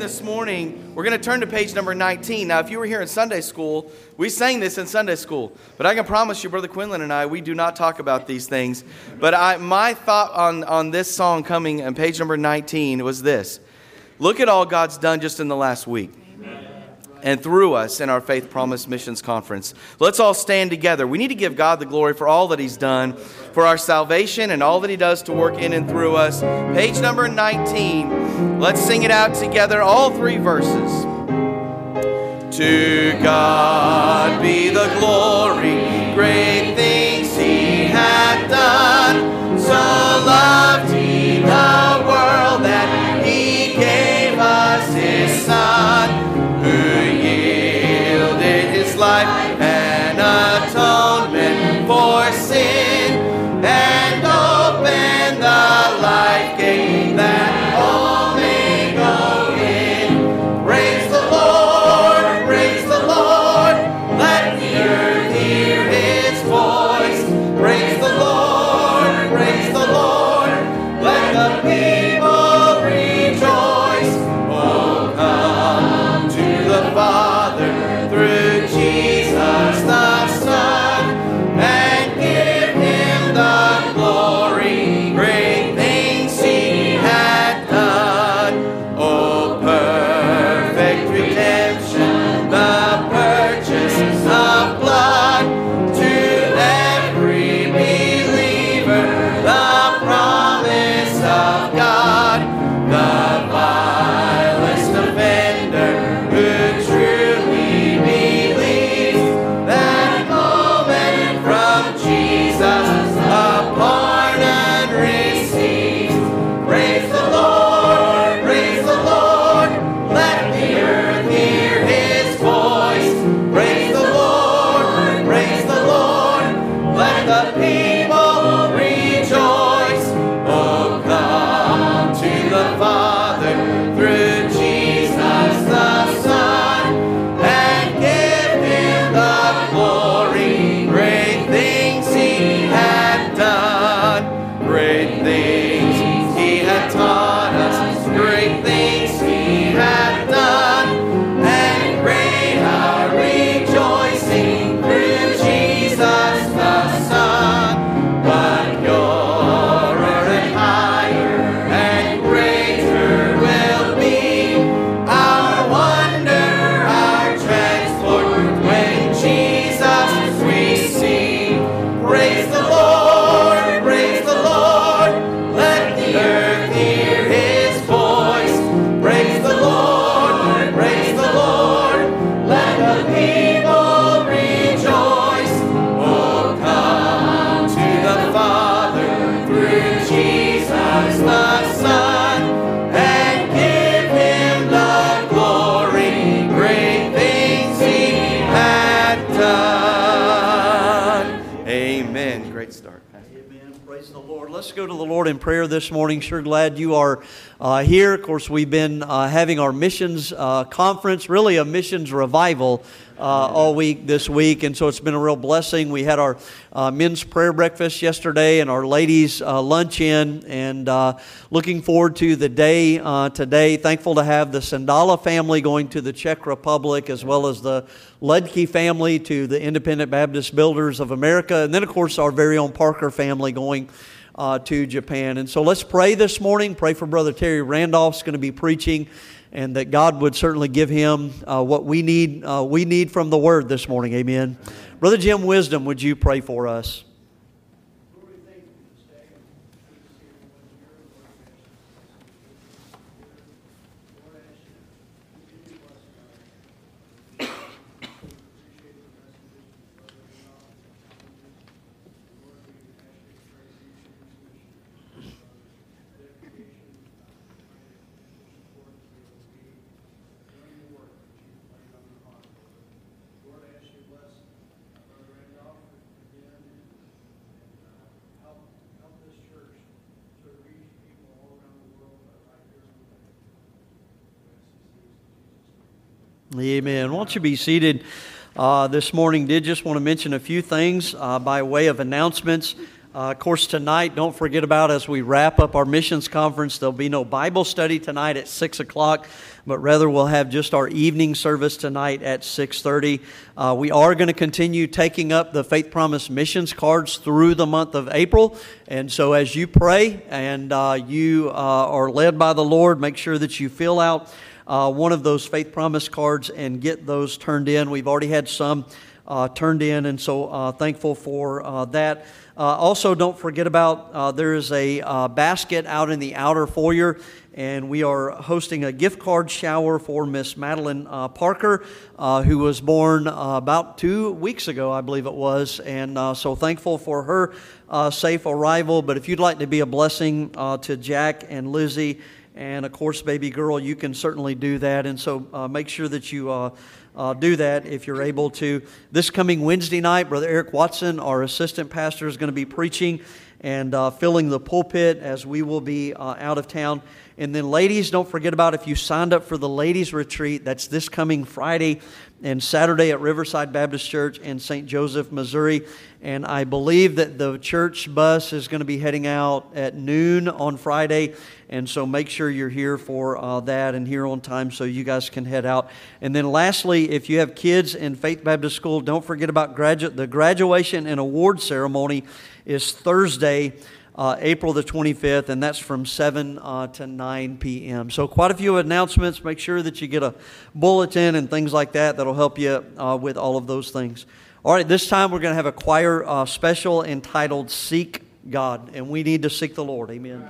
this morning, we're going to turn to page number 19. Now, if you were here in Sunday school, we sang this in Sunday school. But I can promise you, Brother Quinlan and I, we do not talk about these things. But my thought on this song coming on page number 19 was this. Look at all God's done just in the last week. And through us in our Faith Promise Missions Conference. Let's all stand together. We need to give God the glory for all that He's done, for our salvation and all that He does to work in and through us. Page number 19. Let's sing it out together, all three verses. To God be the glory, great things He hath done. So loved He the world that He gave us His Son, who yielded His life an atonement for sin, and opened the life gate that all may go in. Praise the Lord, let the earth hear His voice. Praise the Lord, let the people rejoice. Oh, come to the Father through Jesus the Son, and give Him the glory, great things He hath done. Oh, perfect redemption, the purchase of blood, to every believer, the promise of God, the vilest offender who truly believes that moment from Jesus a pardon receives. Praise the Lord, let the earth hear His voice. Praise the Lord, let the people rejoice. Oh, come to the Father through Jesus the Son, and give Him the glory, great things He hath done, great things He hath taught us, great things He hath done, and great our rejoicing through Jesus the Son. But purer and higher and greater will be our wonder, our transport, when Jesus we see. Praise the Lord, let the earth hear His voice. Praise the Lord, let the people rejoice. Oh, come to the Father through Jesus the Son, and give Him the glory, great things He hath done. Amen. Great start. Amen. Praise the Lord. Let's go to the Lord in prayer this morning. Sure glad you are here. Of course, we've been having our missions conference, really a missions revival all week this week, and so it's been a real blessing. We had our men's prayer breakfast yesterday and our ladies' luncheon, and looking forward to the day today. Thankful to have the Sandala family going to the Czech Republic, as well as the Ledke family to the Independent Baptist Builders of America, and then of course our very own Parker family going to Japan. And so let's pray this morning. Pray for Brother Terry Randolph's going to be preaching, and that God would certainly give him what we need from the Word this morning. Amen. Brother Jim Wisdom, would you pray for us? Amen. Won't you be seated this morning? Did just want to mention a few things by way of announcements. Of course, tonight, don't forget about as we wrap up our missions conference, there'll be no Bible study tonight at 6 o'clock, but rather we'll have just our evening service tonight at 6:30. We are going to continue taking up the Faith Promise missions cards through the month of April. And so as you pray and you are led by the Lord, make sure that you fill out one of those Faith Promise cards and get those turned in. We've already had some turned in, and so thankful for that. Also, don't forget about there is a basket out in the outer foyer, and we are hosting a gift card shower for Miss Madeline Parker, who was born about 2 weeks ago, I believe it was, and so thankful for her safe arrival. But if you'd like to be a blessing to Jack and Lizzie, and of course, baby girl, you can certainly do that, and so make sure that you do that if you're able to. This coming Wednesday night, Brother Eric Watson, our assistant pastor, is going to be preaching and filling the pulpit as we will be out of town. And then ladies, don't forget about if you signed up for the ladies retreat, that's this coming Friday and Saturday at Riverside Baptist Church in St. Joseph, Missouri. And I believe that the church bus is going to be heading out at noon on Friday. And so make sure you're here for that and here on time so you guys can head out. And then lastly, if you have kids in Faith Baptist School, don't forget about the graduation and award ceremony is Thursday, April the 25th, and that's from 7 to 9 p.m. So quite a few announcements. Make sure that you get a bulletin and things like that. That'll help you with all of those things. All right, this time we're going to have a choir special entitled Seek God, and we need to seek the Lord. Amen.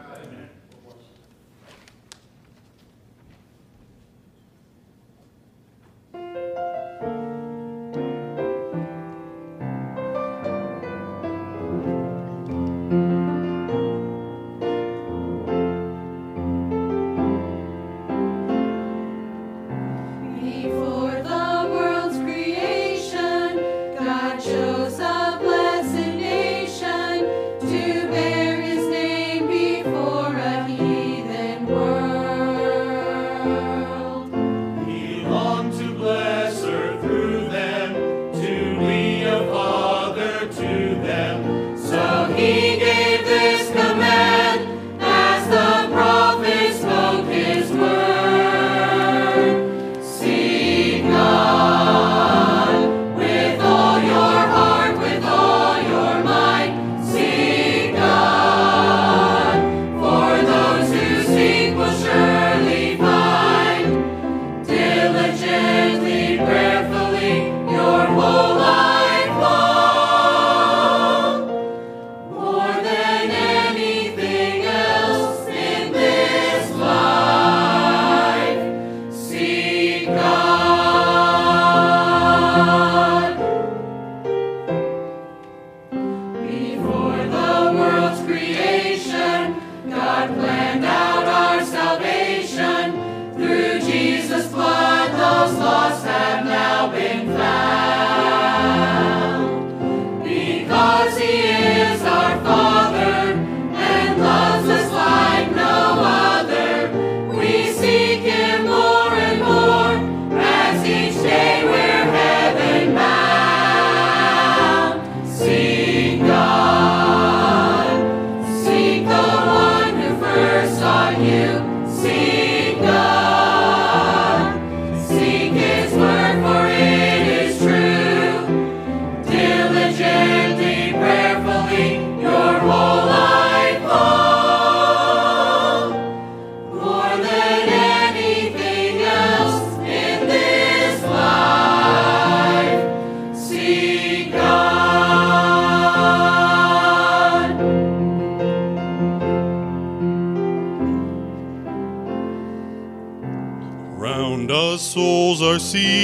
Souls are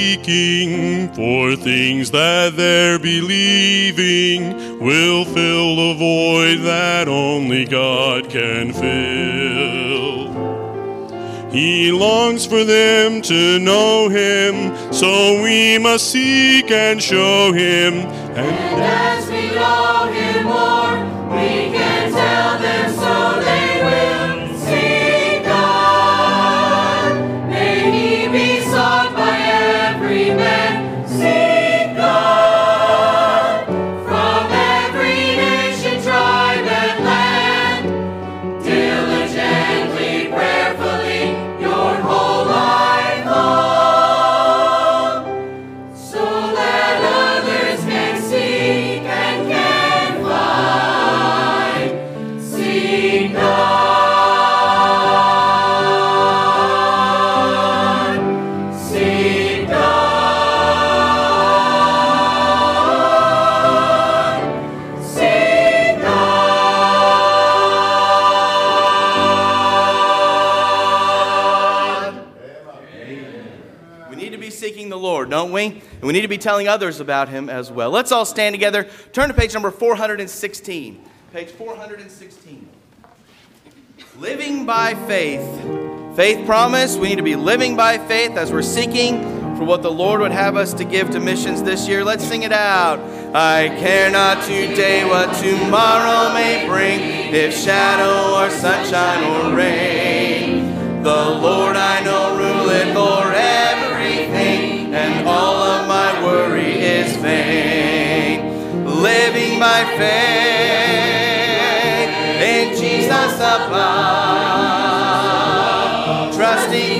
seeking for things that they're believing will fill the void that only God can fill. He longs for them to know Him, so we must seek and show Him. And as we know Him more, we can tell them so they will seek God. May He be sought by every man. Seek God from every nation, tribe, don't we? And we need to be telling others about him as well. Let's all stand together. Turn to page number 416. Page 416. Living by faith. Faith promise. We need to be living by faith as we're seeking for what the Lord would have us to give to missions this year. Let's sing it out. I care not today what tomorrow may bring, if shadow or sunshine or rain. The Lord I know ruleth o'er everything, and all of my worry is vain. Living by faith in Jesus above, trusting,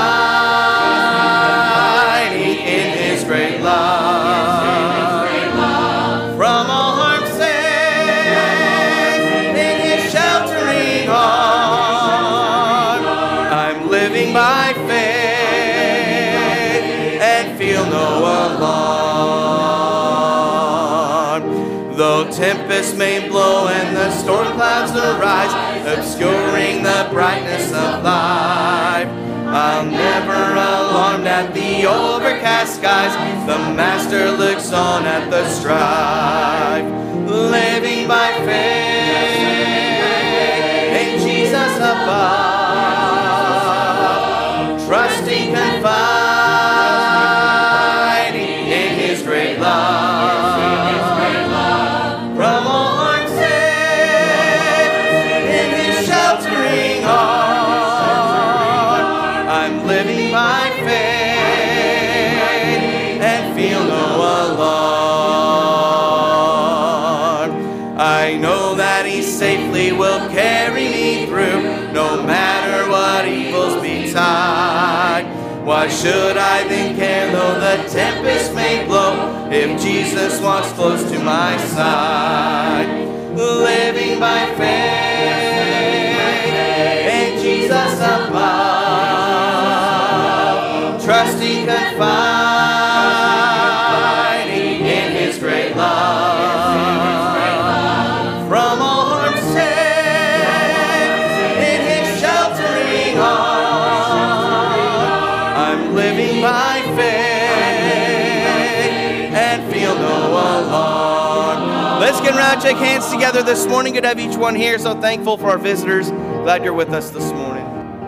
confiding in his great love. From all harm safe in his sheltering arm, I'm living by faith and feel no alarm. Though tempests may blow and the storm clouds arise, obscuring the brightness of life, I'll never alarmed at the overcast skies. The Master looks on at the strife. Living by faith in Jesus above, trusting, confiding in his great love. From all harm safe in his sheltering arm, I'm living by faith and feel no alarm. I know that he safely will carry me through, no matter what evils betide. Why should I then care though the tempest may blow, if Jesus walks close to my side? Living by faith in Jesus above, trusting, confiding in his great love. From all harm safe in his sheltering arm, I'm living by faith and feel no alarm. Let's get around, shake hands together this morning. Good to have each one here. So thankful for our visitors. Glad you're with us this morning.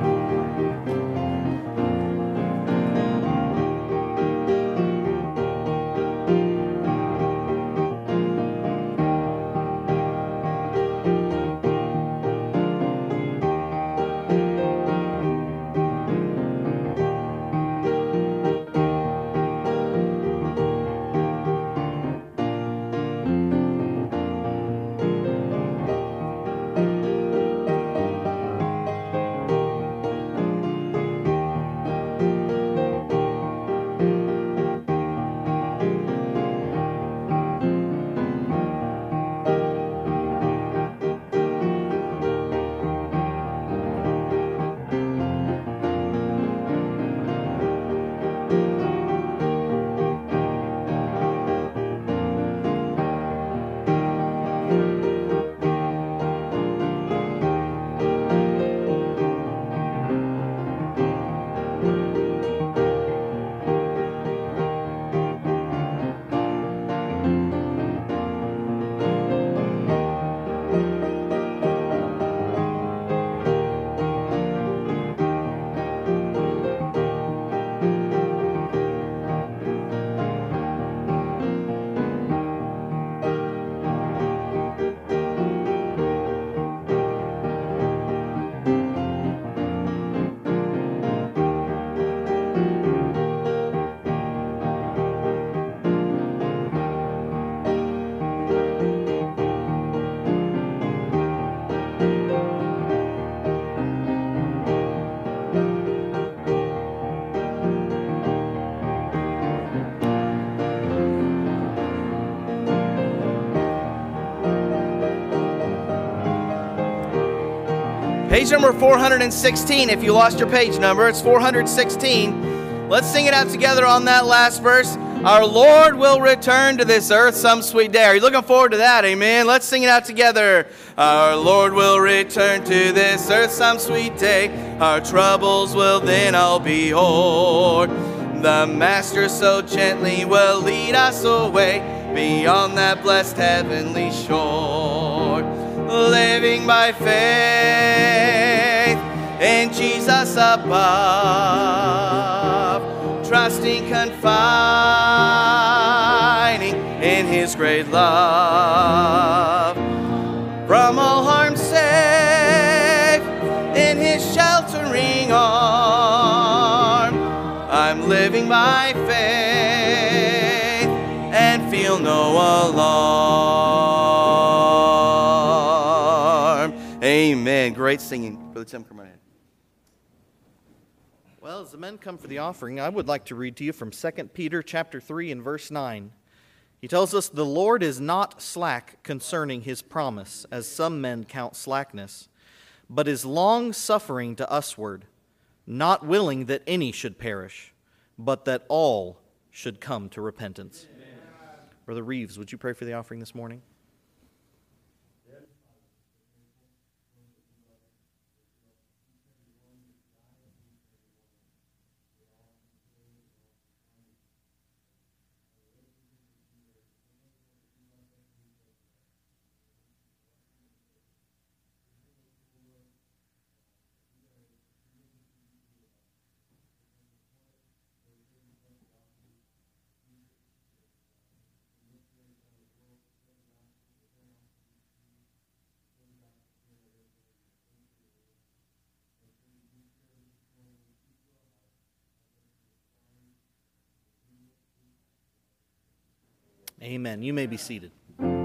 Page number 416, if you lost your page number, it's 416. Let's sing it out together on that last verse. Our Lord will return to this earth some sweet day. Are you looking forward to that? Amen. Let's sing it out together. Our Lord will return to this earth some sweet day. Our troubles will then all be o'er. The Master so gently will lead us away beyond that blessed heavenly shore. Living by faith in Jesus above, trusting, confiding in His great love. From all harm safe in His sheltering arm, I'm living by faith and feel no alarm. Amen. Great singing. Brother Tim, come right ahead. Well, as the men come for the offering, I would like to read to you from 2 Peter chapter 3 and verse 9. He tells us, "The Lord is not slack concerning His promise, as some men count slackness, but is long-suffering to usward, not willing that any should perish, but that all should come to repentance." Amen. Brother Reeves, would you pray for the offering this morning? Amen. You may be seated.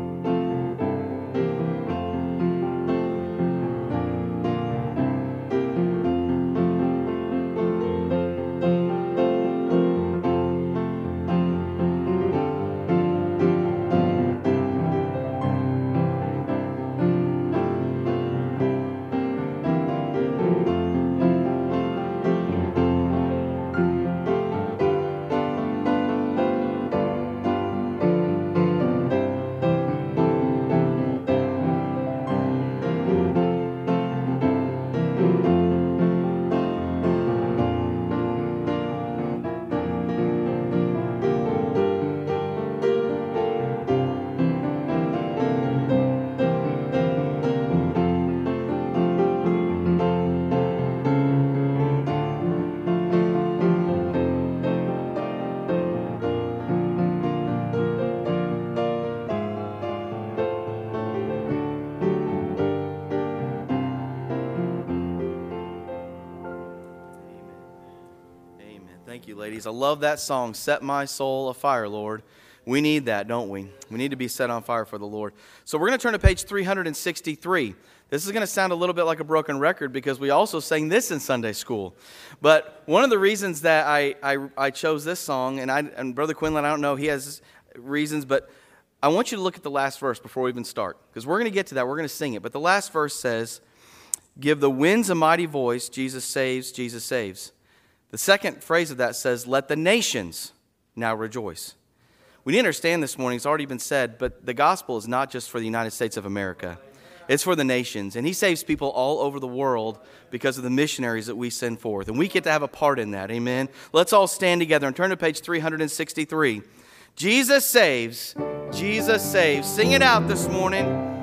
Thank you, ladies. I love that song, Set My Soul Afire, Lord. We need that, don't we? We need to be set on fire for the Lord. So we're going to turn to page 363. This is going to sound a little bit like a broken record because we also sang this in Sunday school. But one of the reasons that I chose this song, and Brother Quinlan, I don't know, he has reasons, but I want you to look at the last verse before we even start, because we're going to get to that. We're going to sing it. But the last verse says, "Give the winds a mighty voice, Jesus saves, Jesus saves." The second phrase of that says, "Let the nations now rejoice." We need to understand this morning, it's already been said, but the gospel is not just for the United States of America. It's for the nations. And He saves people all over the world because of the missionaries that we send forth. And we get to have a part in that. Amen. Let's all stand together and turn to page 363. Jesus saves. Jesus saves. Sing it out this morning.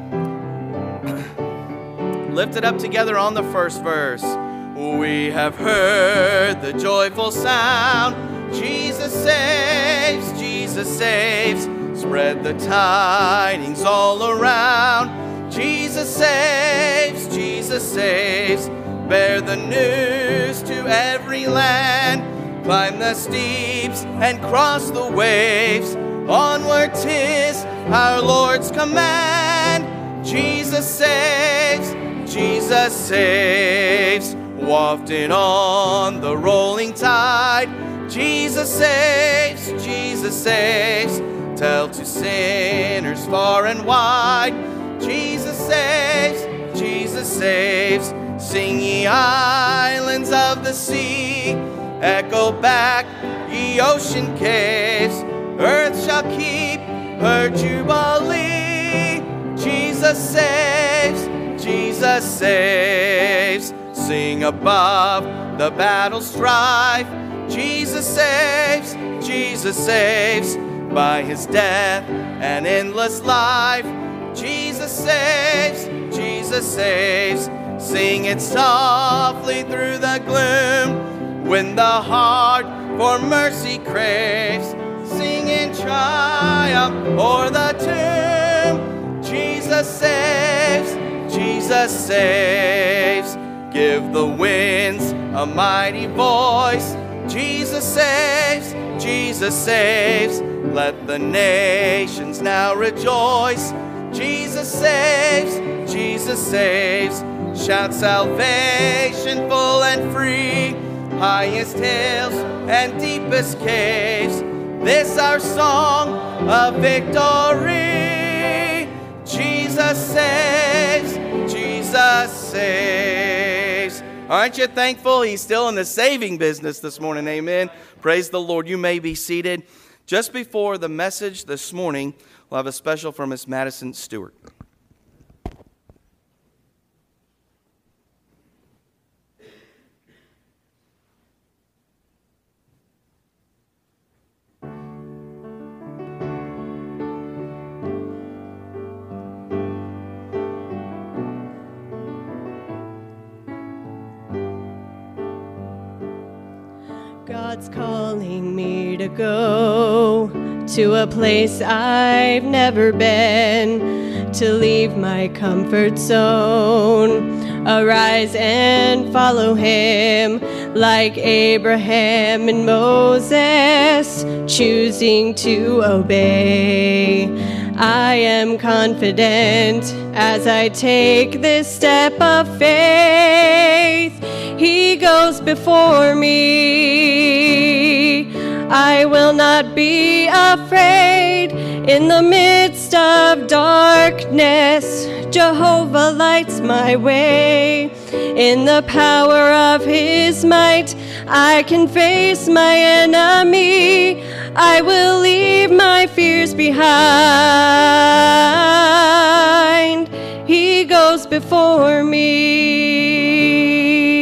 Lift it up together on the first verse. We have heard the joyful sound. Jesus saves, Jesus saves. Spread the tidings all around. Jesus saves, Jesus saves. Bear the news to every land. Climb the steeps and cross the waves. Onward 'tis our Lord's command. Jesus saves, Jesus saves. Wafted on the rolling tide. Jesus saves, Jesus saves. Tell to sinners far and wide. Jesus saves, Jesus saves. Sing ye islands of the sea. Echo back ye ocean caves. Earth shall keep her jubilee. Jesus saves, Jesus saves. Sing above the battle strife. Jesus saves, Jesus saves. By his death and endless life, Jesus saves, Jesus saves. Sing it softly through the gloom when the heart for mercy craves. Sing in triumph o'er the tomb. Jesus saves, Jesus saves. Give the winds a mighty voice. Jesus saves, Jesus saves. Let the nations now rejoice. Jesus saves, Jesus saves. Shout salvation full and free. Highest hills and deepest caves. This our song of victory. Jesus saves, Jesus saves. Aren't you thankful he's still in the saving business this morning? Amen. Praise the Lord. You may be seated. Just before the message this morning, we'll have a special from Miss Madison Stewart. God's calling me to go to a place I've never been, to leave my comfort zone, arise and follow him, like Abraham and Moses, choosing to obey. I am confident as I take this step of faith. He goes before me. I will not be afraid. In the midst of darkness, Jehovah lights my way. In the power of his might, I can face my enemy. I will leave my fears behind. He goes before me.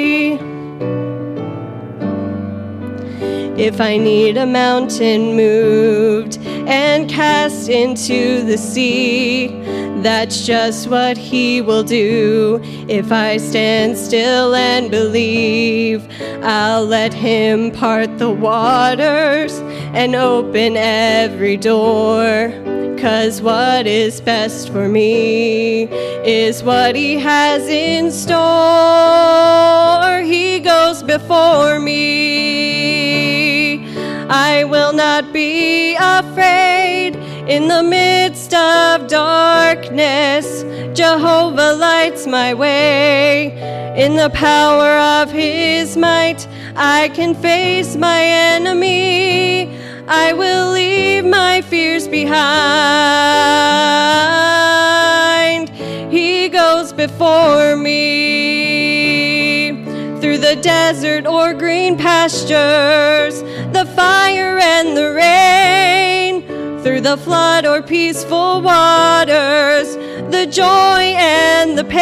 If I need a mountain moved and cast into the sea, that's just what he will do. If I stand still and believe, I'll let him part the waters and open every door. 'Cause what is best for me is what he has in store. He goes before me. I will not be afraid. In the midst of darkness, Jehovah lights my way. In the power of his might, I can face my enemy. I will leave my fears behind. He goes before me. Through the desert or green pastures, the fire and the rain, through the flood or peaceful waters, the joy and the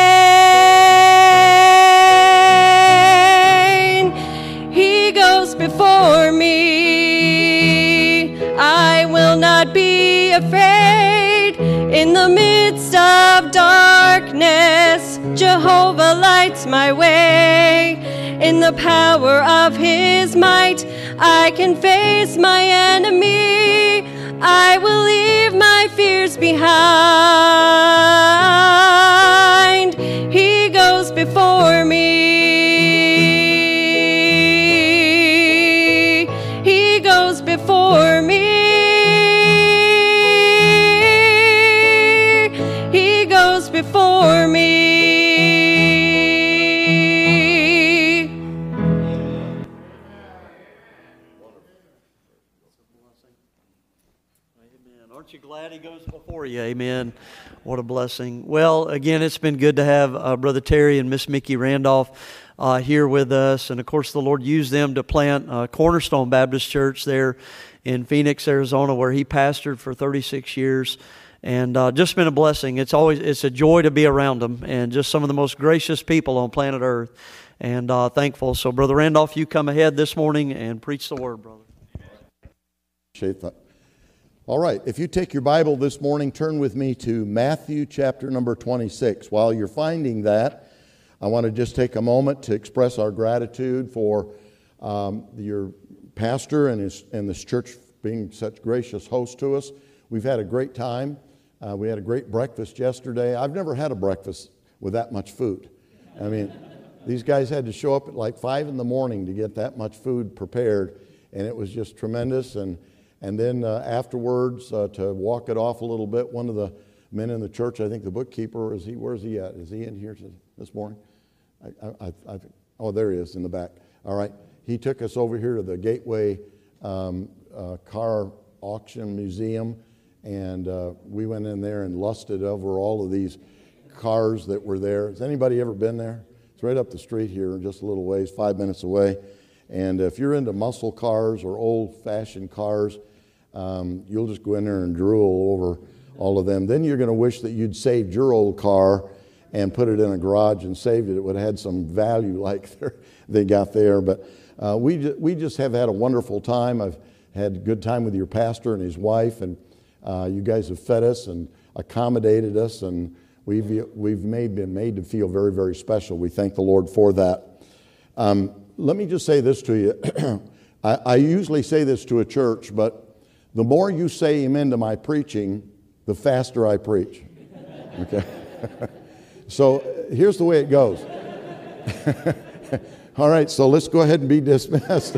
pain. He goes before me. I will not be afraid. In the midst of darkness, Jehovah lights my way. In the power of his might, I can face my enemy. I will leave my fears behind. He goes before me. He goes before me. He goes before me. Aren't you glad he goes before you? Amen. What a blessing. Well, again, it's been good to have Brother Terry and Miss Mickey Randolph here with us. And, of course, the Lord used them to plant Cornerstone Baptist Church there in Phoenix, Arizona, where he pastored for 36 years. And just been a blessing. It's a joy to be around them, and just some of the most gracious people on planet Earth. And thankful. So, Brother Randolph, you come ahead this morning and preach the word, brother. Appreciate that. All right, if you take your Bible this morning, turn with me to Matthew chapter number 26. While you're finding that, I want to just take a moment to express our gratitude for your pastor and this church being such gracious hosts to us. We've had a great time. We had a great breakfast yesterday. I've never had a breakfast with that much food. I mean, these guys had to show up at like 5 in the morning to get that much food prepared, and it was just tremendous. And then afterwards, to walk it off a little bit, one of the men in the church, I think the bookkeeper, where's he at? Is he in here this morning? Oh, there he is in the back. All right. He took us over here to the Gateway Car Auction Museum, and we went in there and lusted over all of these cars that were there. Has anybody ever been there? It's right up the street here, just a little ways, 5 minutes away. And if you're into muscle cars or old-fashioned cars, you'll just go in there and drool over all of them. Then you're going to wish that you'd saved your old car and put it in a garage and saved it. It would have had some value like they got there. But we just have had a wonderful time. I've had a good time with your pastor and his wife, and you guys have fed us and accommodated us, and we've been made to feel very, very special. We thank the Lord for that. Let me just say this to you. I usually say this to a church, but the more you say amen to my preaching, the faster I preach. Okay? So here's the way it goes. All right, so let's go ahead and be dismissed.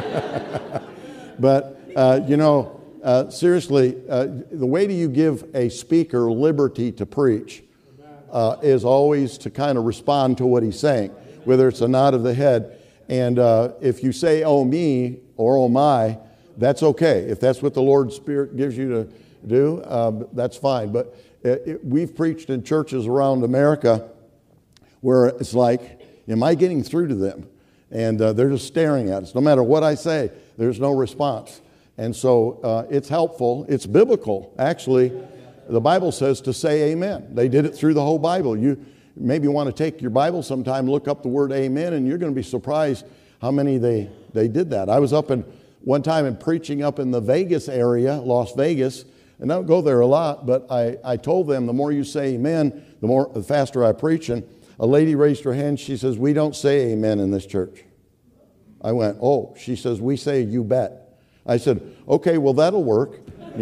But, seriously, the way do you give a speaker liberty to preach is always to kind of respond to what he's saying, whether it's a nod of the head. And if you say, oh me, or oh my, that's okay. If that's what the Lord's Spirit gives you to do, that's fine. But we've preached in churches around America where it's like, am I getting through to them? And they're just staring at us. No matter what I say, there's no response. And so it's helpful. It's biblical, actually. The Bible says to say amen. They did it through the whole Bible. You maybe want to take your Bible sometime, look up the word amen, and you're going to be surprised how many they did that. I was up one time and preaching up in the Vegas area, Las Vegas, and I don't go there a lot, but I told them the more you say amen, the faster I preach. And a lady raised her hand. She says, we don't say amen in this church. I went, oh. She says, we say you bet. I said, okay, well, that'll work.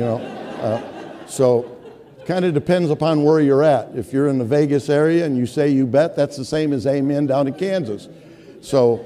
So kind of depends upon where you're at. If you're in the Vegas area and you say you bet, that's the same as amen down in Kansas. So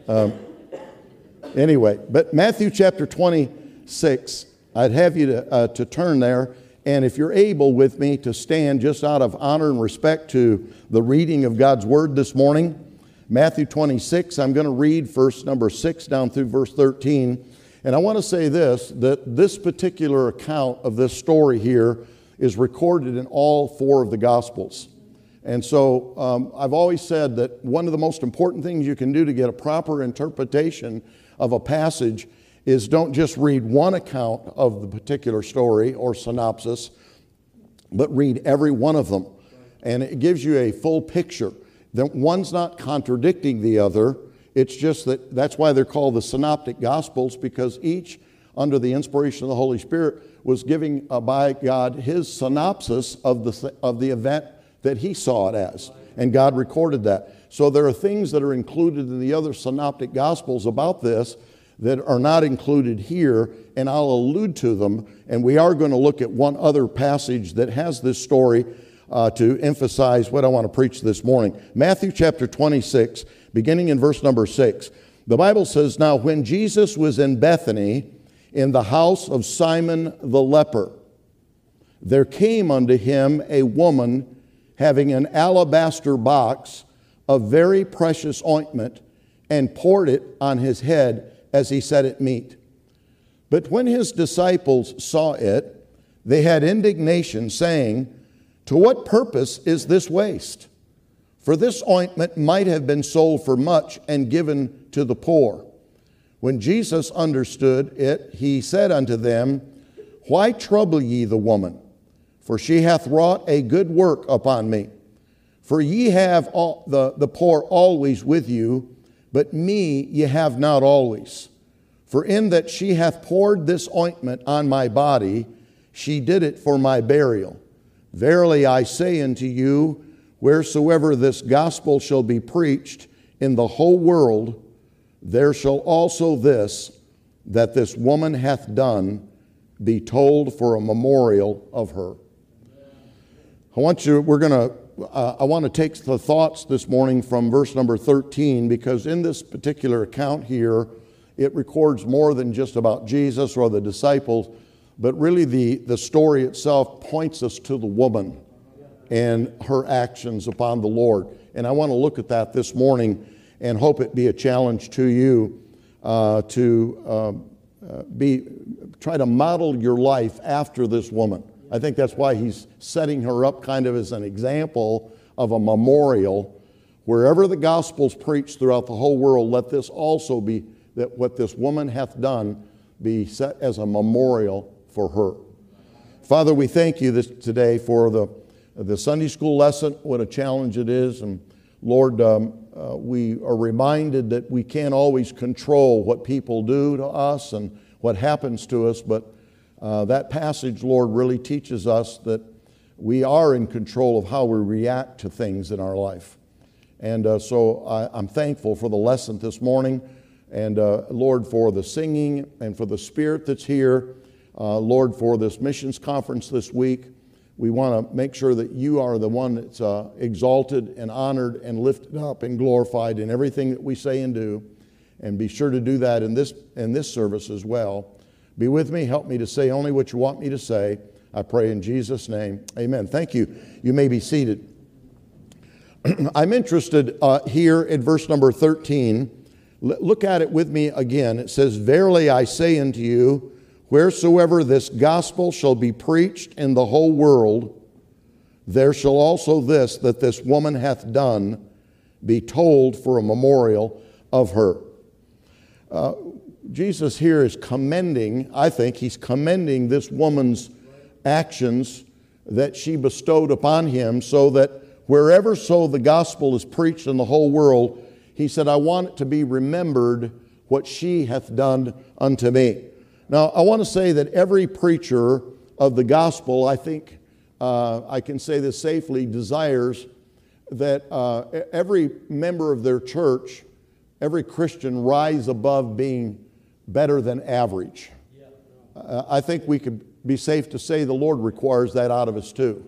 anyway, but Matthew chapter 26, I'd have you to turn there. And if you're able with me to stand just out of honor and respect to the reading of God's Word this morning, Matthew 26, I'm going to read verse number 6 down through verse 13. And I want to say that this particular account of this story here is recorded in all 4 of the Gospels. And so I've always said that one of the most important things you can do to get a proper interpretation of a passage is don't just read one account of the particular story or synopsis, but read every one of them. And it gives you a full picture. That one's not contradicting the other. It's just that's why they're called the Synoptic Gospels, because each, under the inspiration of the Holy Spirit, was giving by God his synopsis of the event that he saw it as. And God recorded that. So there are things that are included in the other Synoptic Gospels about this that are not included here, and I'll allude to them. And we are going to look at one other passage that has this story to emphasize what I want to preach this morning. Matthew chapter 26, beginning in verse number 6. The Bible says, now when Jesus was in Bethany, in the house of Simon the leper, there came unto him a woman having an alabaster box of very precious ointment, and poured it on his head as he sat at meat. But when his disciples saw it, they had indignation, saying, to what purpose is this waste? For this ointment might have been sold for much and given to the poor. When Jesus understood it, he said unto them, why trouble ye the woman? for she hath wrought a good work upon me. For ye have the poor always with you, but me ye have not always. For in that she hath poured this ointment on my body, she did it for my burial. Verily I say unto you, wheresoever this gospel shall be preached in the whole world, there shall also this, that this woman hath done, be told for a memorial of her. I want to take the thoughts this morning from verse number 13, because in this particular account here, it records more than just about Jesus or the disciples, but really the story itself points us to the woman and her actions upon the Lord. And I want to look at that this morning and hope it be a challenge to you to try to model your life after this woman. I think that's why he's setting her up kind of as an example of a memorial. Wherever the gospel's preached throughout the whole world, let this also be, that what this woman hath done, be set as a memorial for her. Father, we thank you today for the Sunday school lesson, what a challenge it is. And Lord, we are reminded that we can't always control what people do to us and what happens to us, but that passage, Lord, really teaches us that we are in control of how we react to things in our life. And so I'm thankful for the lesson this morning, and Lord, for the singing and for the spirit that's here. Lord, for this missions conference this week, we want to make sure that you are the one that's exalted and honored and lifted up and glorified in everything that we say and do. And be sure to do that in this service as well. Be with me. Help me to say only what you want me to say. I pray in Jesus' name. Amen. Thank you. You may be seated. I'm interested here in verse number 13. Look at it with me again. It says, Verily I say unto you, wheresoever this gospel shall be preached in the whole world, there shall also this, that this woman hath done, be told for a memorial of her. Jesus here is commending, I think he's commending this woman's actions that she bestowed upon him, so that wherever so the gospel is preached in the whole world, he said, I want it to be remembered what she hath done unto me. Now, I want to say that every preacher of the gospel, I think I can say this safely, desires that every member of their church, every Christian, rise above being better than average. I think we could be safe to say the Lord requires that out of us too.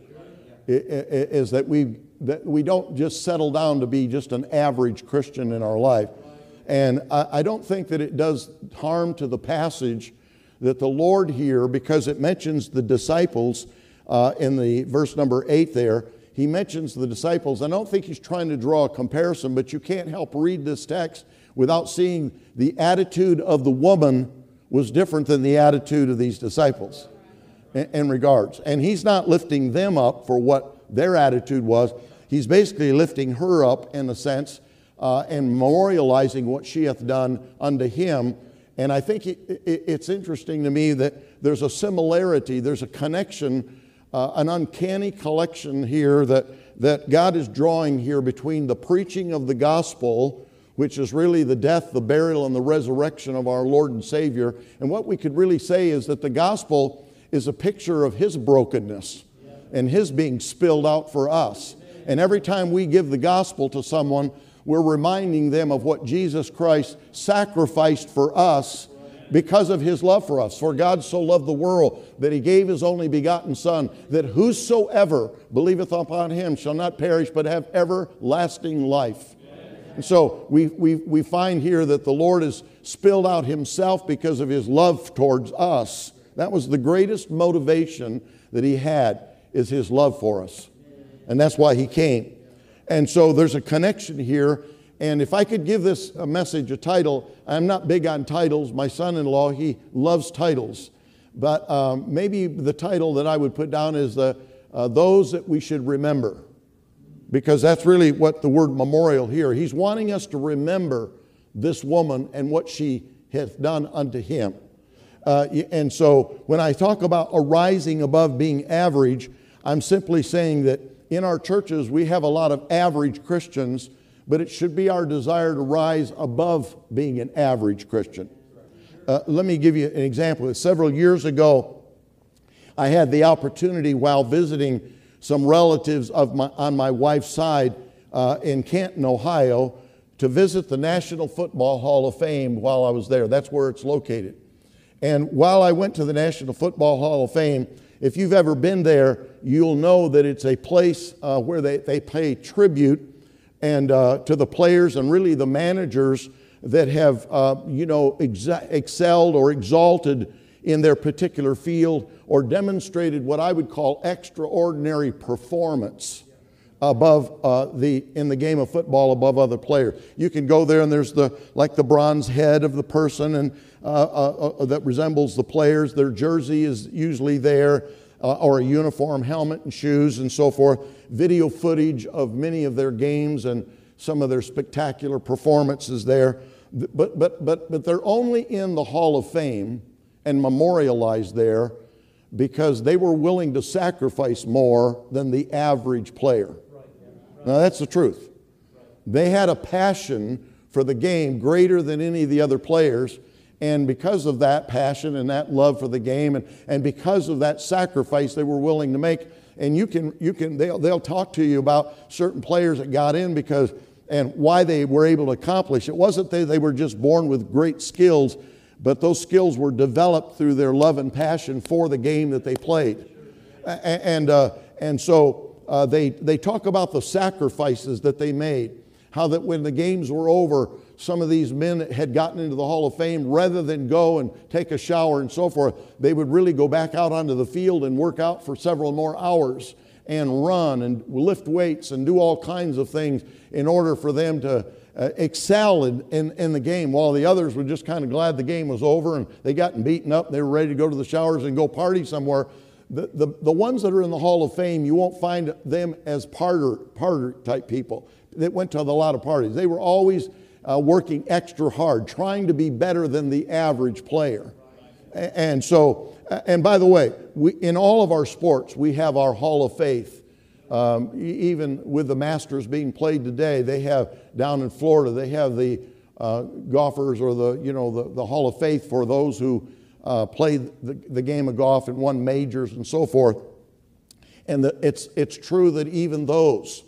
Is that we don't just settle down to be just an average Christian in our life. And I don't think that it does harm to the passage that the Lord here, because it mentions the disciples in the verse number 8 there, he mentions the disciples. I don't think he's trying to draw a comparison, but you can't help read this text without seeing the attitude of the woman was different than the attitude of these disciples in regards. And he's not lifting them up for what their attitude was. He's basically lifting her up in a sense and memorializing what she hath done unto him. And I think it's interesting to me that there's a similarity, there's a connection, an uncanny collection here that God is drawing here between the preaching of the gospel, which is really the death, the burial, and the resurrection of our Lord and Savior. And what we could really say is that the gospel is a picture of his brokenness and his being spilled out for us. And every time we give the gospel to someone, we're reminding them of what Jesus Christ sacrificed for us because of his love for us. For God so loved the world that he gave his only begotten Son, that whosoever believeth upon him shall not perish but have everlasting life. And so we find here that the Lord has spilled out himself because of his love towards us. That was the greatest motivation that he had, is his love for us. And that's why he came. And so there's a connection here. And if I could give this a message, a title, I'm not big on titles. My son-in-law, he loves titles. But maybe the title that I would put down is those that we should remember. Because that's really what the word memorial here. He's wanting us to remember this woman and what she hath done unto him. And so when I talk about arising above being average, I'm simply saying that in our churches we have a lot of average Christians, but it should be our desire to rise above being an average Christian. Let me give you an example. Several years ago, I had the opportunity while visiting some relatives on my wife's side in Canton, Ohio, to visit the National Football Hall of Fame while I was there. That's where it's located. And while I went to the National Football Hall of Fame, if you've ever been there, you'll know that it's a place where they pay tribute and to the players and really the managers that have excelled or exalted in their particular field or demonstrated what I would call extraordinary performance above in the game of football above other players. You can go there and there's the bronze head of the person and that resembles the players. Their jersey is usually there, or a uniform, helmet and shoes and so forth. Video footage of many of their games and some of their spectacular performances there. But they're only in the Hall of Fame and memorialized there because they were willing to sacrifice more than the average player. Now that's the truth. They had a passion for the game greater than any of the other players, and because of that passion and that love for the game and because of that sacrifice they were willing to make, and they'll talk to you about certain players that got in because and why they were able to accomplish. It wasn't that they were just born with great skills, but those skills were developed through their love and passion for the game that they played. And so they talk about the sacrifices that they made, how that when the games were over, some of these men had gotten into the Hall of Fame, rather than go and take a shower and so forth, they would really go back out onto the field and work out for several more hours and run and lift weights and do all kinds of things in order for them to excel in the game, while the others were just kind of glad the game was over and they gotten beaten up. They were ready to go to the showers and go party somewhere. The ones that are in the Hall of Fame, you won't find them as parter type people that went to a lot of parties. They were always working extra hard, trying to be better than the average player. And so, and by the way, in all of our sports, we have our Hall of Faith. Even with the Masters being played today, they have down in Florida, they have the golfers or the Hall of Faith for those who played the game of golf and won majors and so forth. And it's true that even those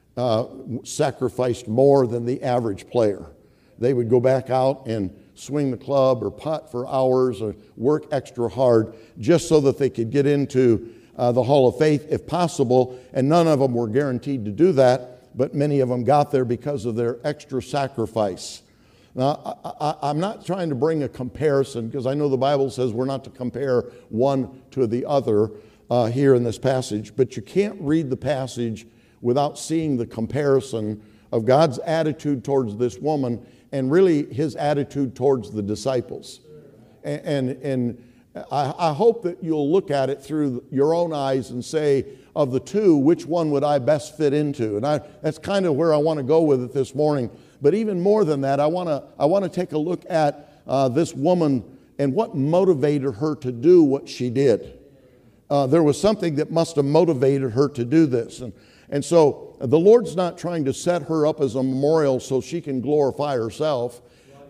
sacrificed more than the average player. They would go back out and swing the club or putt for hours or work extra hard just so that they could get into the Hall of Faith if possible, and none of them were guaranteed to do that, but many of them got there because of their extra sacrifice. Now, I'm not trying to bring a comparison because I know the Bible says we're not to compare one to the other here in this passage, but you can't read the passage without seeing the comparison of God's attitude towards this woman and really his attitude towards the disciples. And I hope that you'll look at it through your own eyes and say, of the two, which one would I best fit into? And that's kind of where I want to go with it this morning. But even more than that, I want to take a look at this woman and what motivated her to do what she did. There was something that must have motivated her to do this. And so the Lord's not trying to set her up as a memorial so she can glorify herself.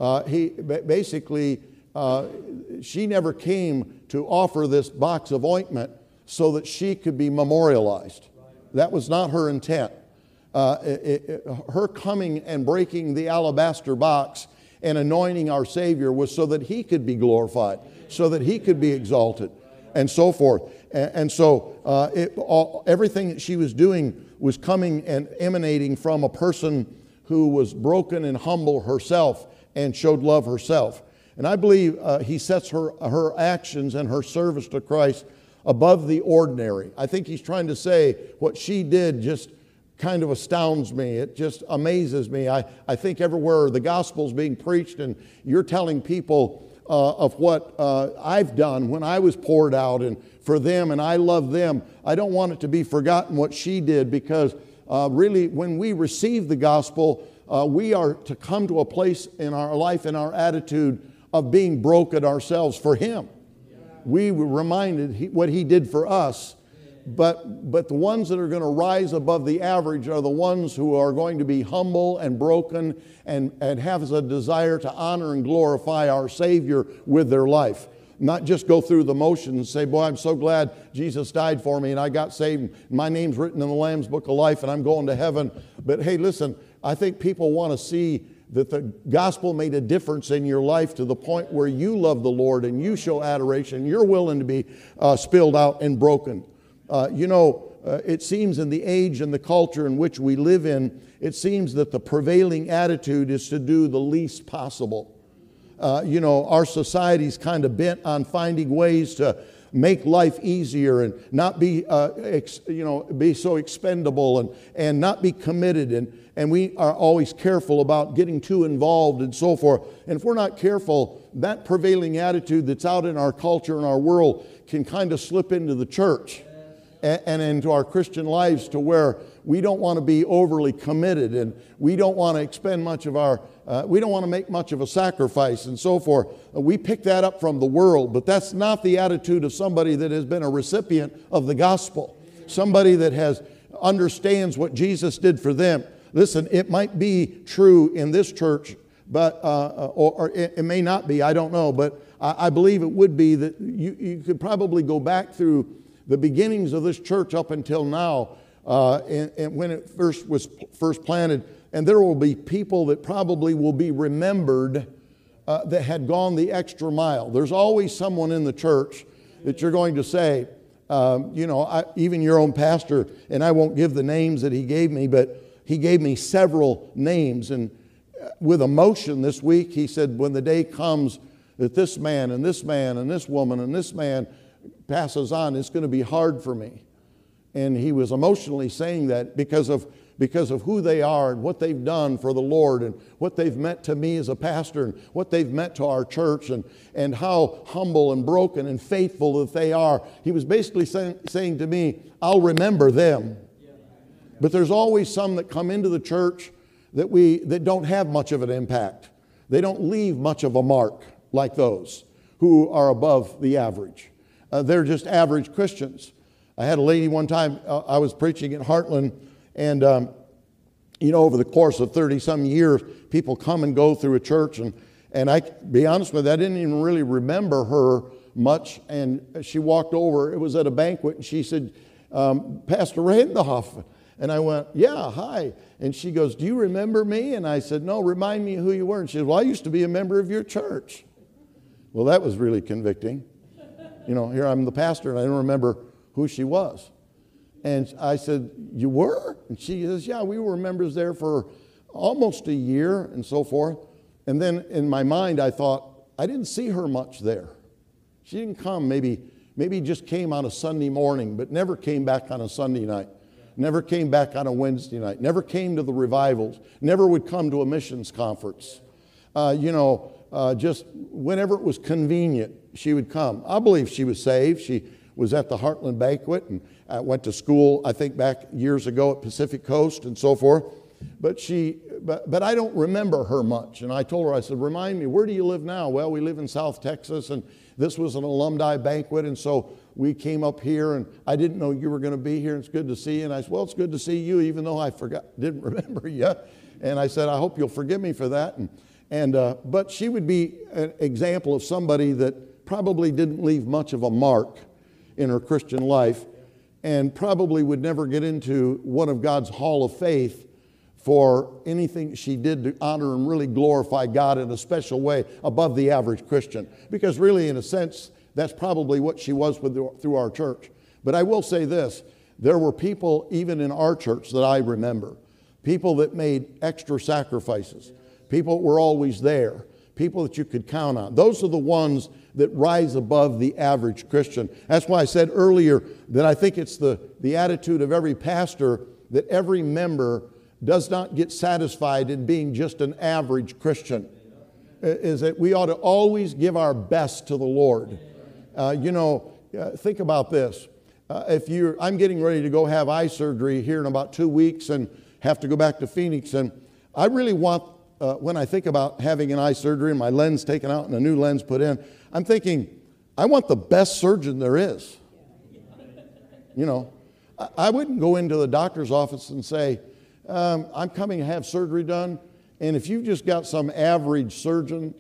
She never came to offer this box of ointment so that she could be memorialized. That was not her intent. Her coming and breaking the alabaster box and anointing our Savior was so that He could be glorified, so that He could be exalted, and so forth. And so everything that she was doing was coming and emanating from a person who was broken and humble herself and showed love herself. And I believe He sets her actions and her service to Christ above the ordinary. I think He's trying to say what she did just kind of astounds me. It just amazes me. I think everywhere the gospel's being preached and you're telling people of what I've done when I was poured out and for them and I love them, I don't want it to be forgotten what she did, because really when we receive the gospel, we are to come to a place in our life and our attitude of being broken ourselves for Him. We were reminded what He did for us, But the ones that are going to rise above the average are the ones who are going to be humble and broken and have a desire to honor and glorify our Savior with their life. Not just go through the motions and say, boy, I'm so glad Jesus died for me and I got saved. My name's written in the Lamb's Book of Life and I'm going to heaven. But hey, listen, I think people want to see that the gospel made a difference in your life to the point where you love the Lord and you show adoration. You're willing to be spilled out and broken. It seems in the age and the culture in which we live in, it seems that the prevailing attitude is to do the least possible. Our society's kind of bent on finding ways to make life easier and not be, be so expendable and not be committed. And we are always careful about getting too involved and so forth. And if we're not careful, that prevailing attitude that's out in our culture and our world can kind of slip into the church and into our Christian lives to where we don't want to be overly committed and we don't want to expend much of we don't want to make much of a sacrifice and so forth. We pick that up from the world, but that's not the attitude of somebody that has been a recipient of the gospel. Somebody that understands what Jesus did for them. Listen, it might be true in this church, but or it may not be, I don't know, but I believe it would be that you could probably go back through the beginnings of this church up until now, and when it was first planted, and there will be people that probably will be remembered that had gone the extra mile. There's always someone in the church that you're going to say, even your own pastor, and I won't give the names that he gave me, but he gave me several names, and with emotion this week, he said, when the day comes that this man and this man and this woman and this man passes on, it's going to be hard for me. And he was emotionally saying that because of who they are and what they've done for the Lord and what they've meant to me as a pastor and what they've meant to our church and how humble and broken and faithful that they are. He was basically saying to me, I'll remember them. But there's always some that come into the church that don't have much of an impact. They don't leave much of a mark like those who are above the average. They're just average Christians. I had a lady one time, I was preaching at Heartland, and over the course of 30-some years, people come and go through a church, and I, be honest with you, I didn't even really remember her much, and she walked over, it was at a banquet, and she said, Pastor Randolph. And I went, yeah, hi. And she goes, do you remember me? And I said, no, remind me who you were. And she said, well, I used to be a member of your church. Well, that was really convicting. Here I'm the pastor, and I don't remember who she was. And I said, you were? And she says, yeah, we were members there for almost a year and so forth. And then in my mind, I thought, I didn't see her much there. She didn't come, maybe just came on a Sunday morning, but never came back on a Sunday night. Never came back on a Wednesday night. Never came to the revivals. Never would come to a missions conference. Just whenever it was convenient, she would come. I believe she was saved. She was at the Heartland banquet and went to school, I think, back years ago at Pacific Coast and so forth. But I don't remember her much. And I told her, I said, remind me, where do you live now? Well, we live in South Texas, and this was an alumni banquet, and so we came up here, and I didn't know you were going to be here, and it's good to see you. And I said, well, it's good to see you, even though I didn't remember you. And I said, I hope you'll forgive me for that. But she would be an example of somebody that probably didn't leave much of a mark in her Christian life and probably would never get into one of God's hall of faith for anything she did to honor and really glorify God in a special way above the average Christian. Because really, in a sense, that's probably what she was through our church. But I will say this, there were people even in our church that I remember, people that made extra sacrifices, people that were always there, people that you could count on. Those are the ones that rise above the average Christian. That's why I said earlier that I think it's the attitude of every pastor that every member does not get satisfied in being just an average Christian. Is that we ought to always give our best to the Lord. Think about this. I'm getting ready to go have eye surgery here in about 2 weeks and have to go back to Phoenix. And I really want, when I think about having an eye surgery and my lens taken out and a new lens put in, I'm thinking, I want the best surgeon there is. You know, I wouldn't go into the doctor's office and say, I'm coming to have surgery done, and if you've just got some average surgeon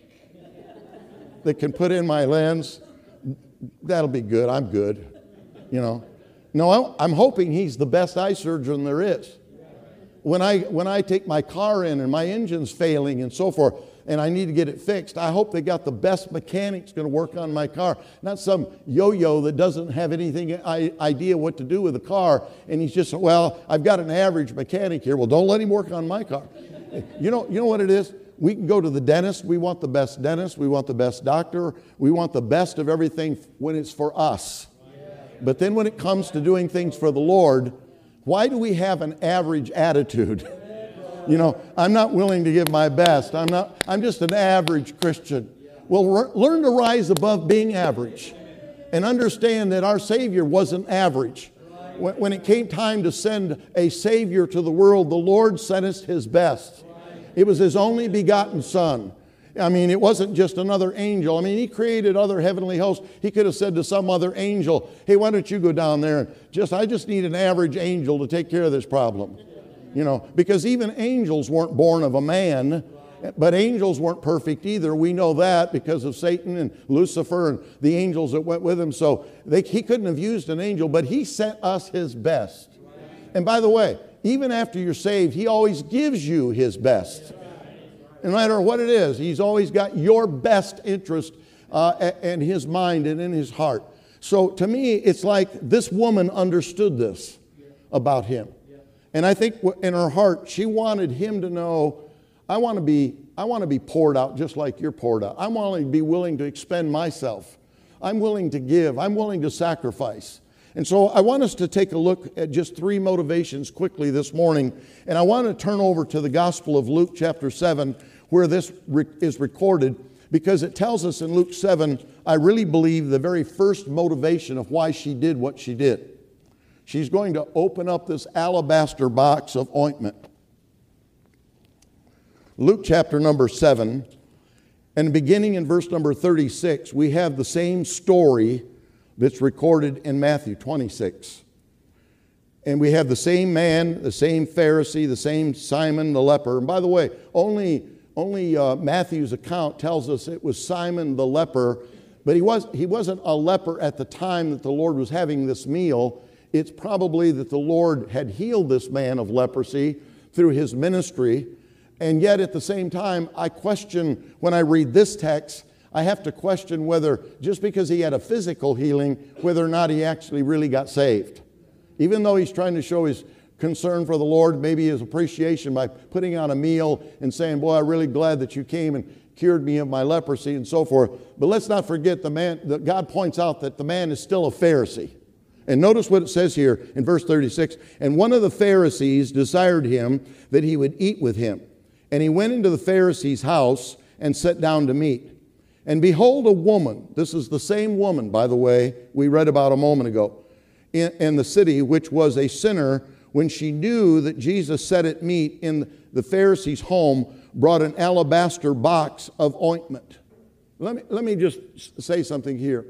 that can put in my lens, that'll be good. I'm good. You know. No, I'm hoping he's the best eye surgeon there is. When I take my car in and my engine's failing and so forth, and I need to get it fixed, I hope they got the best mechanics going to work on my car, not some yo-yo that doesn't have anything idea what to do with the car, and he's just, well, I've got an average mechanic here. Well, don't let him work on my car. You know what it is? We can go to the dentist. We want the best dentist. We want the best doctor. We want the best of everything when it's for us. But then when it comes to doing things for the Lord, why do we have an average attitude? You know, I'm not willing to give my best. I'm just an average Christian. Well, learn to rise above being average and understand that our Savior wasn't average. When it came time to send a Savior to the world, the Lord sent us His best. It was His only begotten Son. I mean, it wasn't just another angel. I mean, He created other heavenly hosts. He could have said to some other angel, hey, why don't you go down there and I just need an average angel to take care of this problem. You know, because even angels weren't born of a man, but angels weren't perfect either. We know that because of Satan and Lucifer and the angels that went with him. So he couldn't have used an angel, but He sent us His best. And by the way, even after you're saved, He always gives you His best. No matter what it is, He's always got your best interest in His mind and in His heart. So to me, it's like this woman understood this about Him. And I think in her heart, she wanted Him to know, I want to be poured out just like you're poured out. I want to be willing to expend myself. I'm willing to give. I'm willing to sacrifice. And so I want us to take a look at just 3 motivations quickly this morning. And I want to turn over to the Gospel of Luke chapter 7, where this is recorded, because it tells us in Luke 7, I really believe, the very first motivation of why she did what she did. She's going to open up this alabaster box of ointment. Luke chapter number 7, and beginning in verse number 36, we have the same story that's recorded in Matthew 26. And we have the same man, the same Pharisee, the same Simon the leper. And by the way, only Matthew's account tells us it was Simon the leper, but he wasn't a leper at the time that the Lord was having this meal. It's probably that the Lord had healed this man of leprosy through His ministry. And yet at the same time, I question, when I read this text, I have to question whether, just because he had a physical healing, whether or not he actually really got saved. Even though he's trying to show his concern for the Lord, maybe his appreciation by putting on a meal and saying, boy, I'm really glad that you came and cured me of my leprosy and so forth. But let's not forget that God points out that the man is still a Pharisee. And notice what it says here in verse 36. And one of the Pharisees desired him that he would eat with him. And he went into the Pharisee's house and sat down to meat. And behold, a woman, this is the same woman, by the way, we read about a moment ago, in the city, which was a sinner, when she knew that Jesus sat at meat in the Pharisee's home, brought an alabaster box of ointment. Let me just say something here.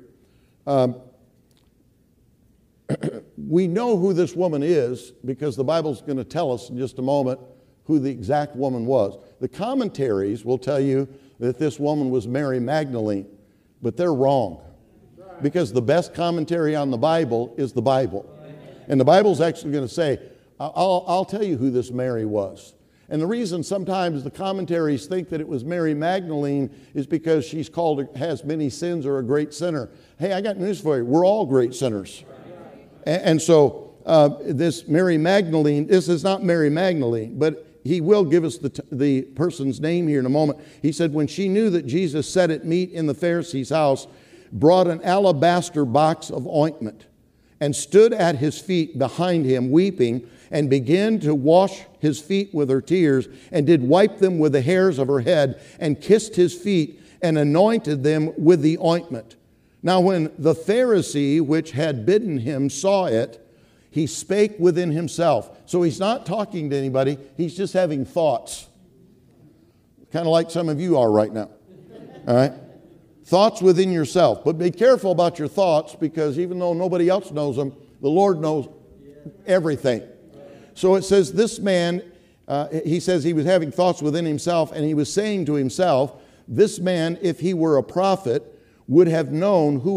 We know who this woman is because the Bible's going to tell us in just a moment who the exact woman was. The commentaries will tell you that this woman was Mary Magdalene, but they're wrong, because the best commentary on the Bible is the Bible. And the Bible's actually going to say, I'll tell you who this Mary was. And the reason sometimes the commentaries think that it was Mary Magdalene is because she's has many sins or a great sinner. Hey, I got news for you. We're all great sinners. And so this Mary Magdalene, this is not Mary Magdalene, but he will give us the person's name here in a moment. He said, when she knew that Jesus sat at meat in the Pharisee's house, brought an alabaster box of ointment, and stood at his feet behind him, weeping, and began to wash his feet with her tears, and did wipe them with the hairs of her head, and kissed his feet, and anointed them with the ointment. Now when the Pharisee which had bidden him saw it, he spake within himself. So he's not talking to anybody, he's just having thoughts. Kind of like some of you are right now. All right? Thoughts within yourself. But be careful about your thoughts, because even though nobody else knows them, The Lord knows everything. So it says this man, he says he was having thoughts within himself, and he was saying to himself, this man, if he were a prophet, would have known who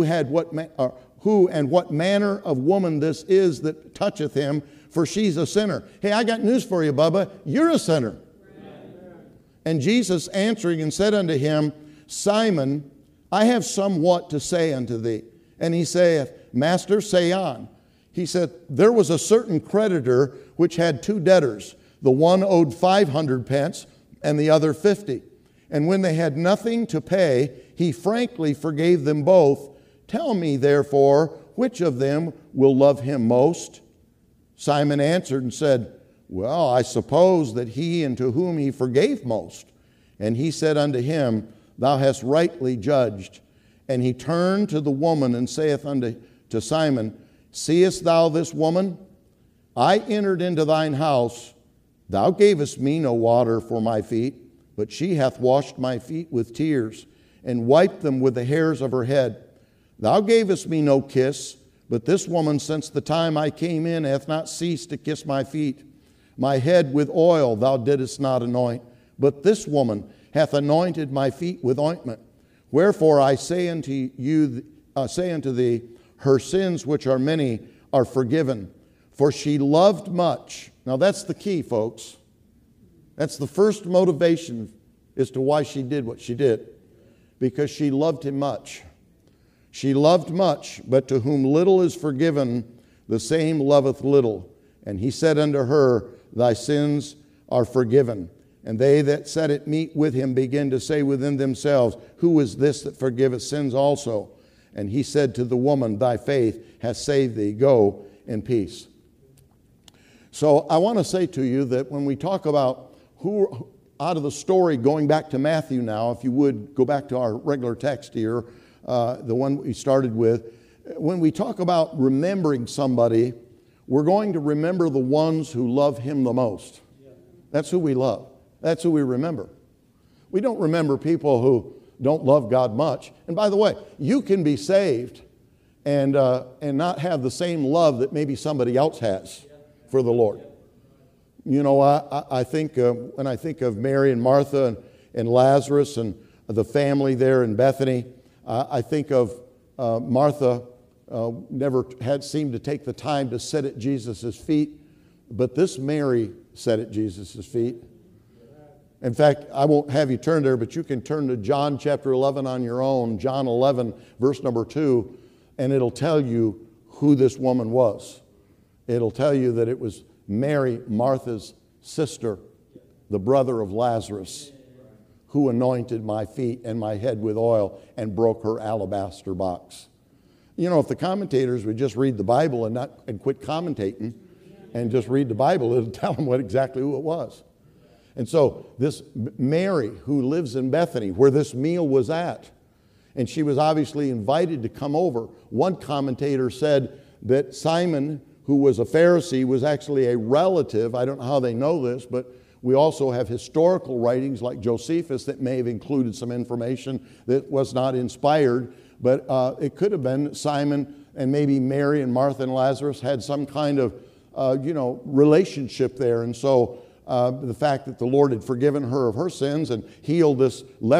and what manner of woman this is that toucheth him, for she's a sinner. Hey, I got news for you, Bubba. You're a sinner. And Jesus answering and said unto him, Simon, I have somewhat to say unto thee. And he saith, Master, say on. He said, there was a certain creditor which had 2 debtors. The one owed 500 pence, and the other 50. And when they had nothing to pay, he frankly forgave them both. Tell me, therefore, which of them will love him most? Simon answered and said, well, I suppose that he and to whom he forgave most. And he said unto him, thou hast rightly judged. And he turned to the woman and saith to Simon, seest thou this woman? I entered into thine house. Thou gavest me no water for my feet, but she hath washed my feet with tears, and wiped them with the hairs of her head. Thou gavest me no kiss, but this woman since the time I came in hath not ceased to kiss my feet. My head with oil thou didst not anoint, but this woman hath anointed my feet with ointment. Wherefore I say unto thee, her sins, which are many, are forgiven. For she loved much. Now that's the key, folks. That's the first motivation as to why she did what she did. Because she loved him much. She loved much, but to whom little is forgiven, the same loveth little. And he said unto her, thy sins are forgiven. And they that sat at meat with him began to say within themselves, who is this that forgiveth sins also? And he said to the woman, thy faith hath saved thee. Go in peace. So I want to say to you that when we talk about who out of the story, going back to Matthew now, if you would go back to our regular text here, the one we started with. When we talk about remembering somebody, we're going to remember the ones who love him the most. That's who we love. That's who we remember. We don't remember people who don't love God much. And by the way, you can be saved and not have the same love that maybe somebody else has for the Lord. You know, I think when I think of Mary and Martha and Lazarus and the family there in Bethany, I think of Martha never had seemed to take the time to sit at Jesus' feet, but this Mary sat at Jesus' feet. In fact, I won't have you turn there, but you can turn to John chapter 11 on your own, John 11, verse number 2, and it'll tell you who this woman was. It'll tell you that it was Mary, Martha's sister, the brother of Lazarus, who anointed my feet and my head with oil and broke her alabaster box. You know, if the commentators would just read the Bible and quit commentating and just read the Bible, it'll tell them exactly who it was. And so this Mary, who lives in Bethany, where this meal was at, and she was obviously invited to come over. One commentator said that Simon, who was a Pharisee, was actually a relative. I don't know how they know this, but we also have historical writings like Josephus that may have included some information that was not inspired, but it could have been Simon and maybe Mary and Martha and Lazarus had some kind of, relationship there. And so the fact that the Lord had forgiven her of her sins and healed this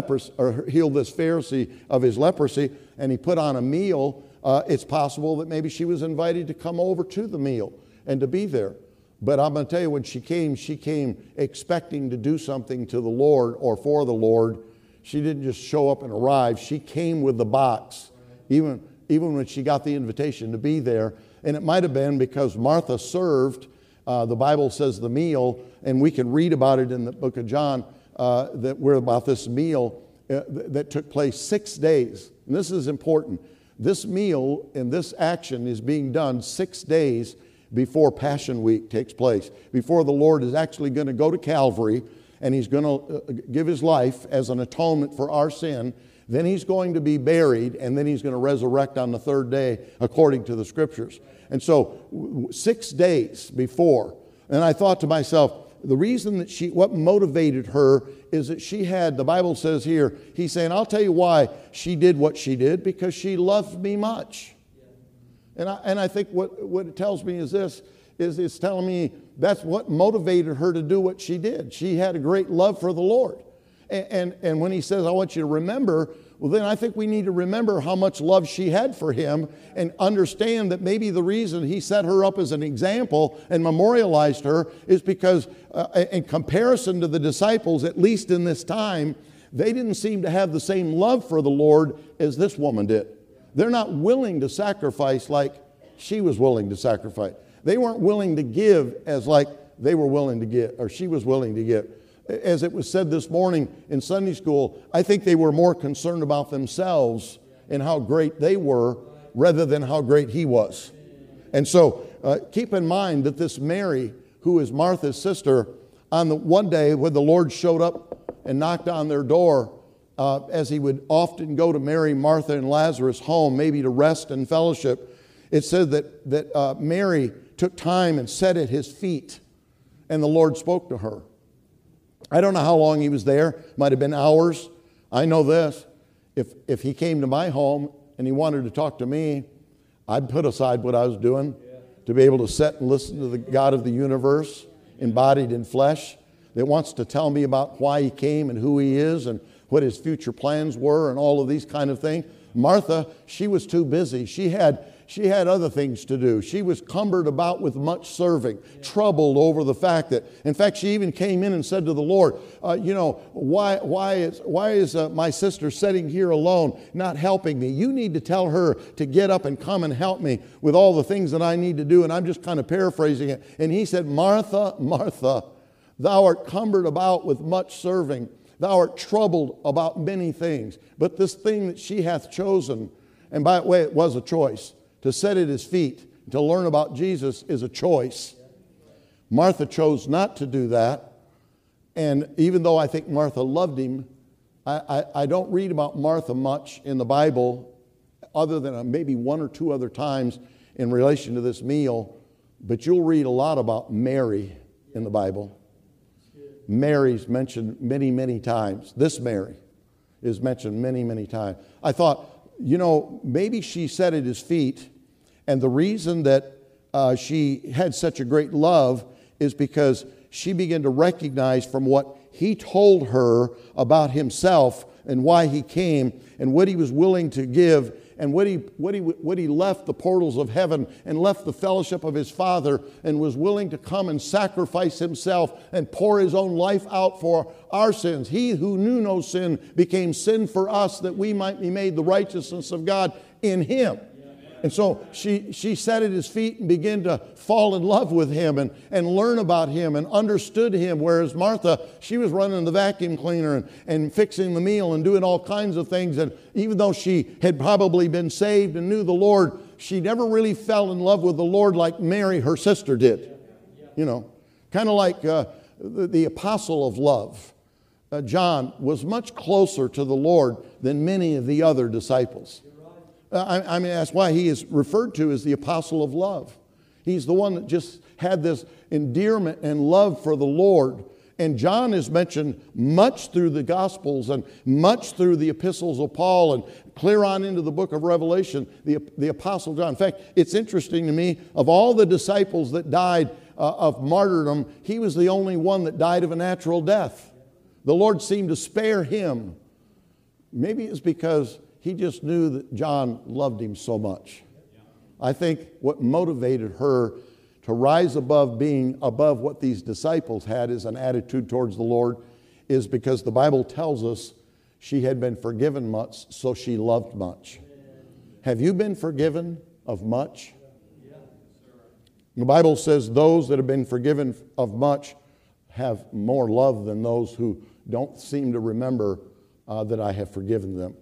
Pharisee of his leprosy, and he put on a meal, it's possible that maybe she was invited to come over to the meal and to be there. But I'm going to tell you, when she came expecting to do something to the Lord or for the Lord. She didn't just show up and arrive. She came with the box, even when she got the invitation to be there. And it might have been because Martha served, the Bible says, the meal, and we can read about it in the book of John, that we're about this meal that took place 6 days. And this is important. This meal and this action is being done 6 days before Passion Week takes place, before the Lord is actually going to go to Calvary and he's going to give his life as an atonement for our sin. Then he's going to be buried, and then he's going to resurrect on the third day according to the Scriptures. And so 6 days before, and I thought to myself, the reason that what motivated her is that she had, the Bible says here, he's saying, I'll tell you why she did what she did, because she loved me much. And I think what it tells me is this, is it's telling me that's what motivated her to do what she did. She had a great love for the Lord. And when he says, I want you to remember, well, then I think we need to remember how much love she had for him and understand that maybe the reason he set her up as an example and memorialized her is because in comparison to the disciples, at least in this time, they didn't seem to have the same love for the Lord as this woman did. They're not willing to sacrifice like she was willing to sacrifice. They weren't willing to give as like they were willing to give, or she was willing to give. As it was said this morning in Sunday school, I think they were more concerned about themselves and how great they were rather than how great he was. And so keep in mind that this Mary, who is Martha's sister, on the one day when the Lord showed up and knocked on their door, as he would often go to Mary, Martha, and Lazarus' home, maybe to rest and fellowship, it said that Mary took time and sat at his feet, and the Lord spoke to her. I don't know how long he was there. Might have been hours. I know this. If he came to my home and he wanted to talk to me, I'd put aside what I was doing to be able to sit and listen to the God of the universe, embodied in flesh, that wants to tell me about why he came and who he is and what his future plans were and all of these kind of things. Martha, she was too busy. She had other things to do. She was cumbered about with much serving, troubled over the fact that, in fact, she even came in and said to the Lord, why is my sister sitting here alone, not helping me? You need to tell her to get up and come and help me with all the things that I need to do. And I'm just kind of paraphrasing it. And he said, Martha, Martha, thou art cumbered about with much serving. Thou art troubled about many things. But this thing that she hath chosen, and by the way, it was a choice, to sit at his feet, to learn about Jesus is a choice. Martha chose not to do that. And even though I think Martha loved him, I don't read about Martha much in the Bible other than maybe one or two other times in relation to this meal. But you'll read a lot about Mary in the Bible. Mary's mentioned many, many times. This Mary is mentioned many, many times. I thought, maybe she sat at his feet, and the reason that she had such a great love is because she began to recognize from what he told her about himself and why he came and what he was willing to give and what he left the portals of heaven and left the fellowship of his Father and was willing to come and sacrifice himself and pour his own life out for our sins. He who knew no sin became sin for us that we might be made the righteousness of God in him. And so she sat at his feet and began to fall in love with him and learn about him and understood him. Whereas Martha, she was running the vacuum cleaner and fixing the meal and doing all kinds of things. And even though she had probably been saved and knew the Lord, she never really fell in love with the Lord like Mary, her sister, did. Kind of like the apostle of love. John was much closer to the Lord than many of the other disciples. I mean, that's why he is referred to as the apostle of love. He's the one that just had this endearment and love for the Lord. And John is mentioned much through the Gospels and much through the epistles of Paul and clear on into the book of Revelation, the apostle John. In fact, it's interesting to me, of all the disciples that died of martyrdom, he was the only one that died of a natural death. The Lord seemed to spare him. Maybe it's because he just knew that John loved him so much. I think what motivated her to rise above being above what these disciples had as an attitude towards the Lord is because the Bible tells us she had been forgiven much, so she loved much. Have you been forgiven of much? The Bible says those that have been forgiven of much have more love than those who don't seem to remember that I have forgiven them.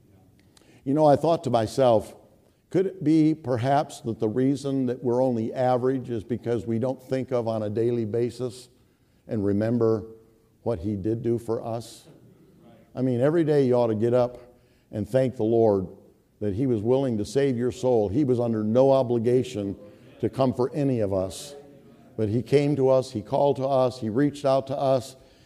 I thought to myself, could it be perhaps that the reason that we're only average is because we don't think of on a daily basis and remember what he did do for us? I mean, every day you ought to get up and thank the Lord that he was willing to save your soul. He was under no obligation to come for any of us. But he came to us, he called to us, he reached out to us,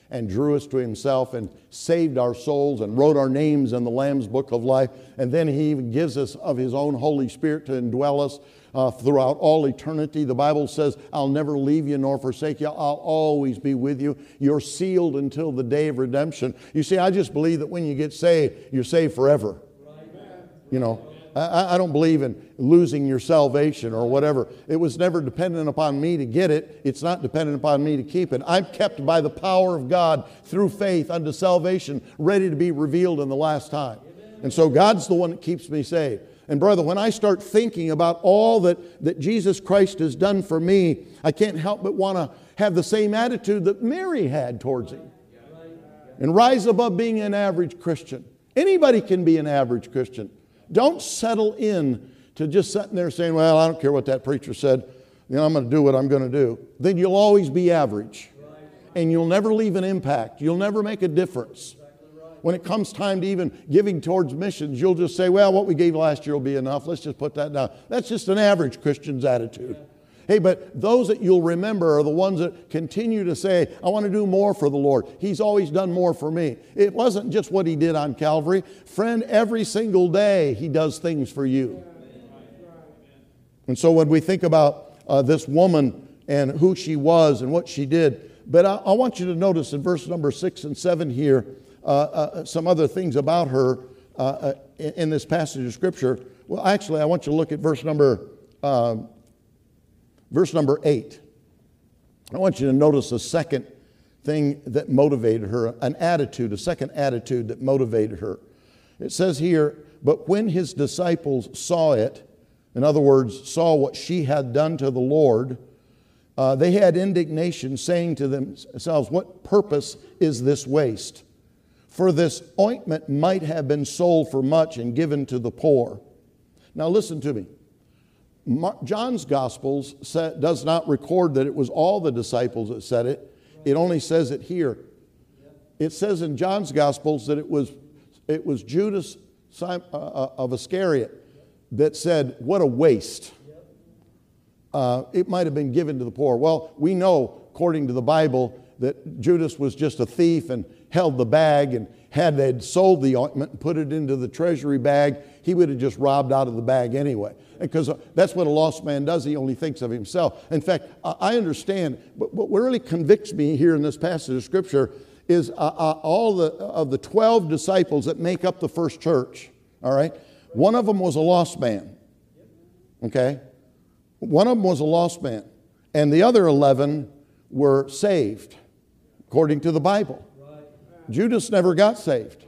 and drew us to himself and saved our souls and wrote our names in the Lamb's Book of Life. And then he even gives us of his own Holy Spirit to indwell us throughout all eternity. The Bible says, I'll never leave you nor forsake you. I'll always be with you. You're sealed until the day of redemption. You see, I just believe that when you get saved, you're saved forever. You know, I don't believe in losing your salvation or whatever. It was never dependent upon me to get it. It's not dependent upon me to keep it. I'm kept by the power of God through faith unto salvation, ready to be revealed in the last time. And so God's the one that keeps me saved. And brother, when I start thinking about all that Jesus Christ has done for me, I can't help but want to have the same attitude that Mary had towards him. And rise above being an average Christian. Anybody can be an average Christian. Don't settle in to just sitting there saying, well, I don't care what that preacher said. You know, I'm going to do what I'm going to do. Then you'll always be average. And you'll never leave an impact. You'll never make a difference. When it comes time to even giving towards missions, you'll just say, well, what we gave last year will be enough. Let's just put that down. That's just an average Christian's attitude. Hey, but those that you'll remember are the ones that continue to say, I want to do more for the Lord. He's always done more for me. It wasn't just what he did on Calvary. Friend, every single day he does things for you. And so when we think about this woman and who she was and what she did, but I want you to notice in verse number 6 and 7 here, some other things about her in this passage of Scripture. Well, actually, I want you to look at verse number 8. I want you to notice a second thing that motivated her, a second attitude that motivated her. It says here, but when his disciples saw it, in other words, saw what she had done to the Lord, they had indignation, saying to themselves, what purpose is this waste? For this ointment might have been sold for much and given to the poor. Now listen to me. John's Gospels does not record that it was all the disciples that said it. It only says it here. It says in John's Gospels that it was Judas of Iscariot that said, what a waste. It might have been given to the poor. Well, we know, according to the Bible, that Judas was just a thief and held the bag, and had they sold the ointment and put it into the treasury bag, he would have just robbed out of the bag anyway. Because that's what a lost man does. He only thinks of himself. In fact, I understand, but what really convicts me here in this passage of Scripture is all of the 12 disciples that make up the first church, all right? One of them was a lost man, okay? One of them was a lost man. And the other 11 were saved, according to the Bible. Judas never got saved.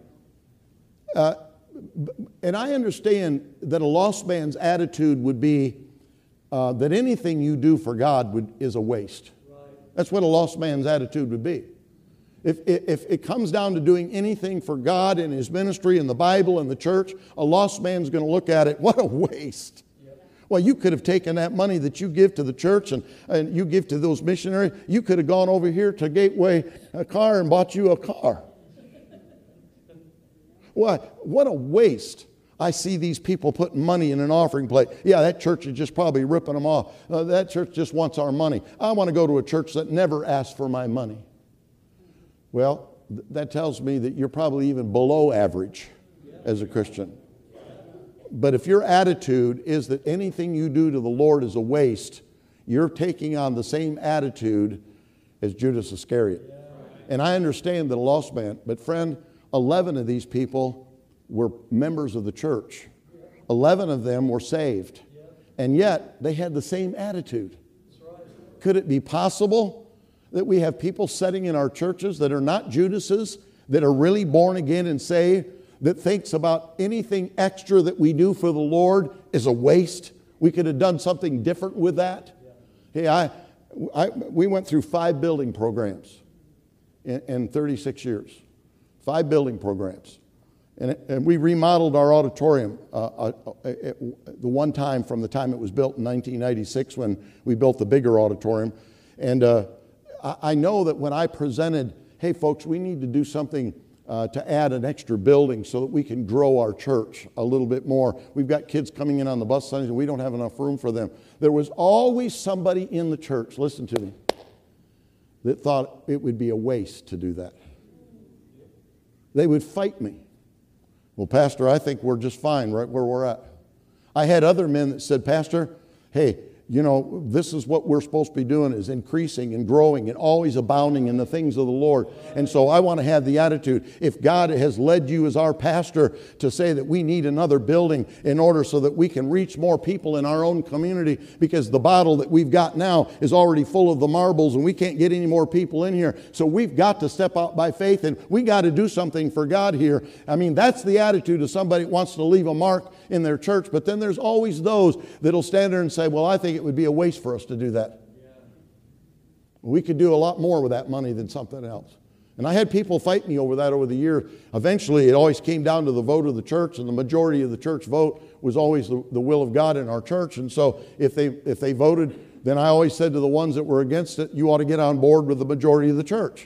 And I understand that a lost man's attitude would be that anything you do for God is a waste. That's what a lost man's attitude would be. If it comes down to doing anything for God and His ministry and the Bible and the church, a lost man's going to look at it, what a waste. Well, you could have taken that money that you give to the church and you give to those missionaries. You could have gone over here to Gateway Car and bought you a car. What a waste. I see these people putting money in an offering plate. Yeah, that church is just probably ripping them off. That church just wants our money. I want to go to a church that never asks for my money. Well, that tells me that you're probably even below average as a Christian. But if your attitude is that anything you do to the Lord is a waste, you're taking on the same attitude as Judas Iscariot. And I understand that a lost man, but friend, 11 of these people were members of the church. 11 of them were saved. And yet, they had the same attitude. Could it be possible that we have people sitting in our churches that are not Judases, that are really born again and saved, that thinks about anything extra that we do for the Lord is a waste? We could have done something different with that. Hey, we went through 5 building programs in 36 years. 5 building programs. And we remodeled our auditorium the one time from the time it was built in 1996 when we built the bigger auditorium. And I know that when I presented, hey folks, we need to do something to add an extra building so that we can grow our church a little bit more. We've got kids coming in on the bus Sundays and we don't have enough room for them. There was always somebody in the church, listen to me, that thought it would be a waste to do that. They would fight me. Well, Pastor, I think we're just fine right where we're at. I had other men that said, Pastor, hey, you know, this is what we're supposed to be doing, is increasing and growing and always abounding in the things of the Lord. And so I want to have the attitude, if God has led you as our pastor to say that we need another building in order so that we can reach more people in our own community, because the bottle that we've got now is already full of the marbles and we can't get any more people in here. So we've got to step out by faith and we got to do something for God here. I mean, that's the attitude of somebody that wants to leave a mark in their church. But then there's always those that'll stand there and say, well, I think it would be a waste for us to do that. We could do a lot more with that money than something else. And I had people fight me over that over the year. Eventually, it always came down to the vote of the church, and the majority of the church vote was always the will of God in our church. And so if they voted, then I always said to the ones that were against it, you ought to get on board with the majority of the church.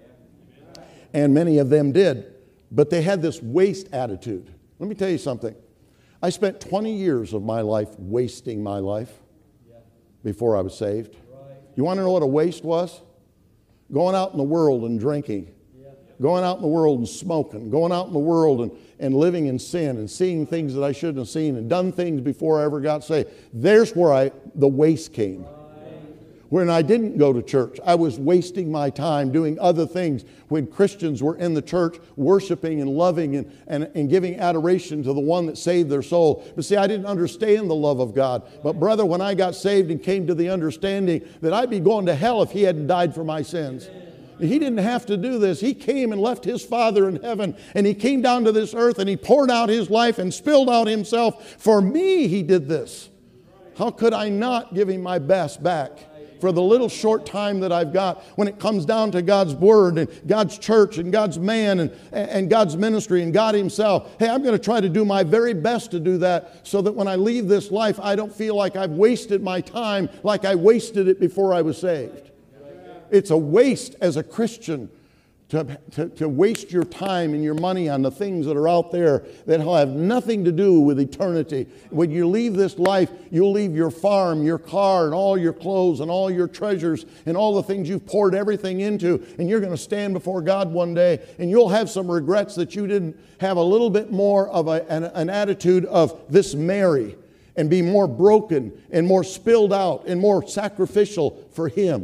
And many of them did. But they had this waste attitude. Let me tell you something. I spent 20 years of my life wasting my life before I was saved. You want to know what a waste was? Going out in the world and drinking. Going out in the world and smoking. Going out in the world and living in sin and seeing things that I shouldn't have seen and done things before I ever got saved. There's where the waste came. When I didn't go to church, I was wasting my time doing other things when Christians were in the church worshiping and loving and giving adoration to the one that saved their soul. But see, I didn't understand the love of God. But brother, when I got saved and came to the understanding that I'd be going to hell if He hadn't died for my sins. He didn't have to do this. He came and left His Father in heaven, and He came down to this earth and He poured out His life and spilled out Himself. For me, He did this. How could I not give Him my best back? For the little short time that I've got when it comes down to God's Word and God's church and God's man and God's ministry and God Himself. Hey, I'm going to try to do my very best to do that so that when I leave this life, I don't feel like I've wasted my time like I wasted it before I was saved. It's a waste as a Christian to waste your time and your money on the things that are out there that will have nothing to do with eternity. When you leave this life, you'll leave your farm, your car, and all your clothes, and all your treasures, and all the things you've poured everything into, and you're going to stand before God one day, and you'll have some regrets that you didn't have a little bit more of an attitude of this Mary, and be more broken, and more spilled out, and more sacrificial for Him.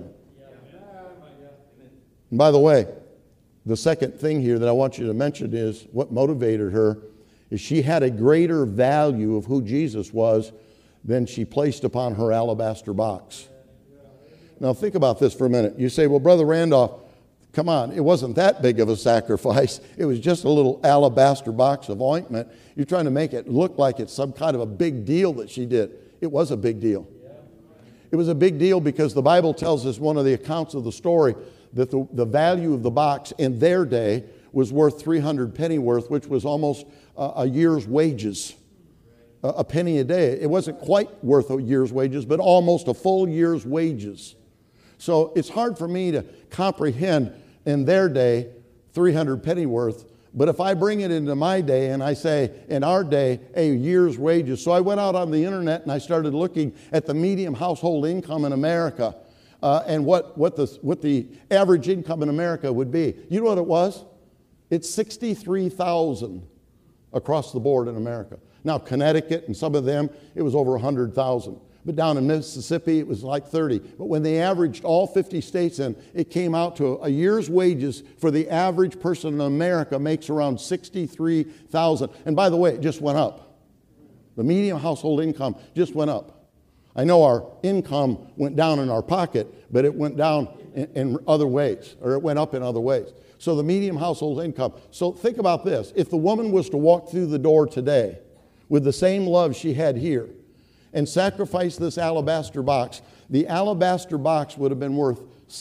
And by the way, the second thing here that I want you to mention is what motivated her is she had a greater value of who Jesus was than she placed upon her alabaster box. Now think about this for a minute. You say, well, Brother Randolph, come on, it wasn't that big of a sacrifice. It was just a little alabaster box of ointment. You're trying to make it look like it's some kind of a big deal that she did. It was a big deal. It was a big deal because the Bible tells us, one of the accounts of the story, that the value of the box in their day was worth 300 pennyworth, which was almost a year's wages. A penny a day. It wasn't quite worth a year's wages, but almost a full year's wages. So it's hard for me to comprehend in their day 300 pennyworth. But if I bring it into my day and I say, in our day, a year's wages. So I went out on the internet and I started looking at the median household income in America. And what the average income in America would be. You know what it was? It's $63,000 across the board in America. Now, Connecticut and some of them, it was over $100,000. But down in Mississippi, it was like 30. But when they averaged all 50 states in, it came out to a year's wages for the average person in America makes around $63,000. And by the way, it just went up. The median household income just went up. I know our income went down in our pocket, but it went down in other ways, or it went up in other ways. So the median household income. So think about this. If the woman was to walk through the door today with the same love she had here and sacrifice this alabaster box, the alabaster box would have been worth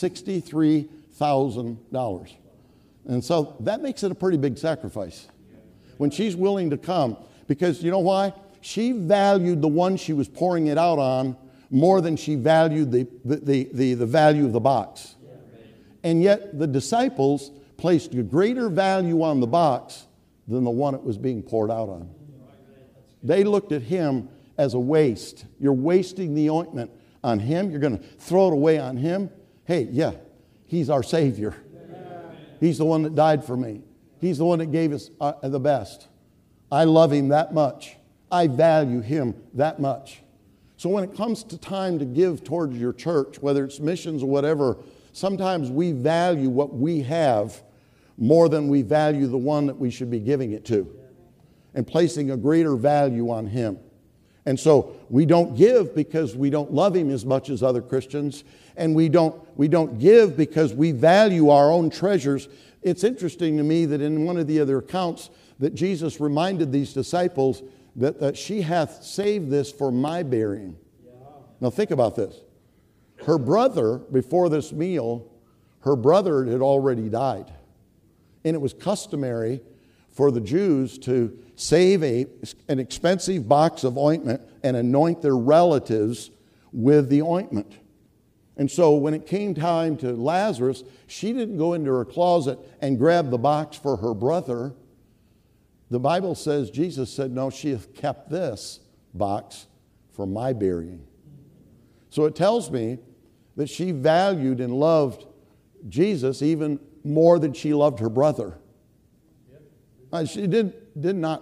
$63,000. And so that makes it a pretty big sacrifice when she's willing to come. Because you know why? She valued the one she was pouring it out on more than she valued the value of the box. And yet the disciples placed a greater value on the box than the one it was being poured out on. They looked at Him as a waste. You're wasting the ointment on Him. You're going to throw it away on Him. Hey, yeah, He's our Savior. He's the one that died for me. He's the one that gave us the best. I love Him that much. I value Him that much. So when it comes to time to give towards your church, whether it's missions or whatever, sometimes we value what we have more than we value the one that we should be giving it to, and placing a greater value on Him. And so we don't give because we don't love Him as much as other Christians, and we don't give because we value our own treasures. It's interesting to me that in one of the other accounts that Jesus reminded these disciples that she hath saved this for my burying. Now think about this. Her brother, before this meal, her brother had already died. And it was customary for the Jews to save an expensive box of ointment and anoint their relatives with the ointment. And so when it came time to Lazarus, she didn't go into her closet and grab the box for her brother. The Bible says, Jesus said, no, she hath kept this box for my burying. So it tells me that she valued and loved Jesus even more than she loved her brother. She did not,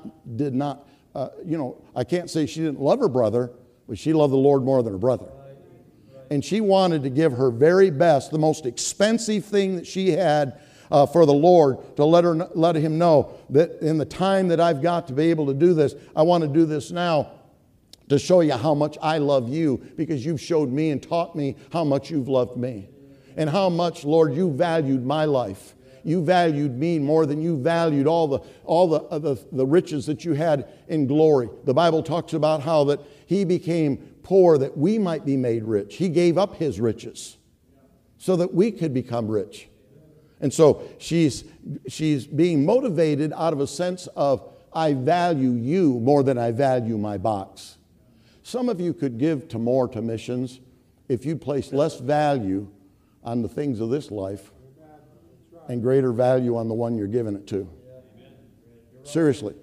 I can't say she didn't love her brother, but she loved the Lord more than her brother. And she wanted to give her very best, the most expensive thing that she had for the Lord, to let Him know that in the time that I've got to be able to do this, I want to do this now to show you how much I love you, because you've showed me and taught me how much you've loved me. And how much, Lord, you valued my life. You valued me more than you valued all the riches that you had in glory. The Bible talks about how that He became poor that we might be made rich. He gave up His riches so that we could become rich. And so she's being motivated out of a sense of, I value you more than I value my box. Some of you could give to missions if you place less value on the things of this life and greater value on the one you're giving it to. Seriously.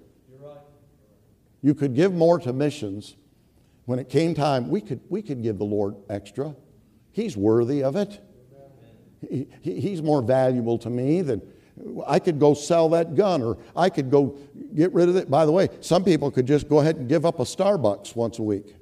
You could give more to missions. When it came time, we could give the Lord extra. He's worthy of it. He's more valuable to me than I could go sell that gun, or I could go get rid of it. By the way, some people could just go ahead and give up a Starbucks once a week.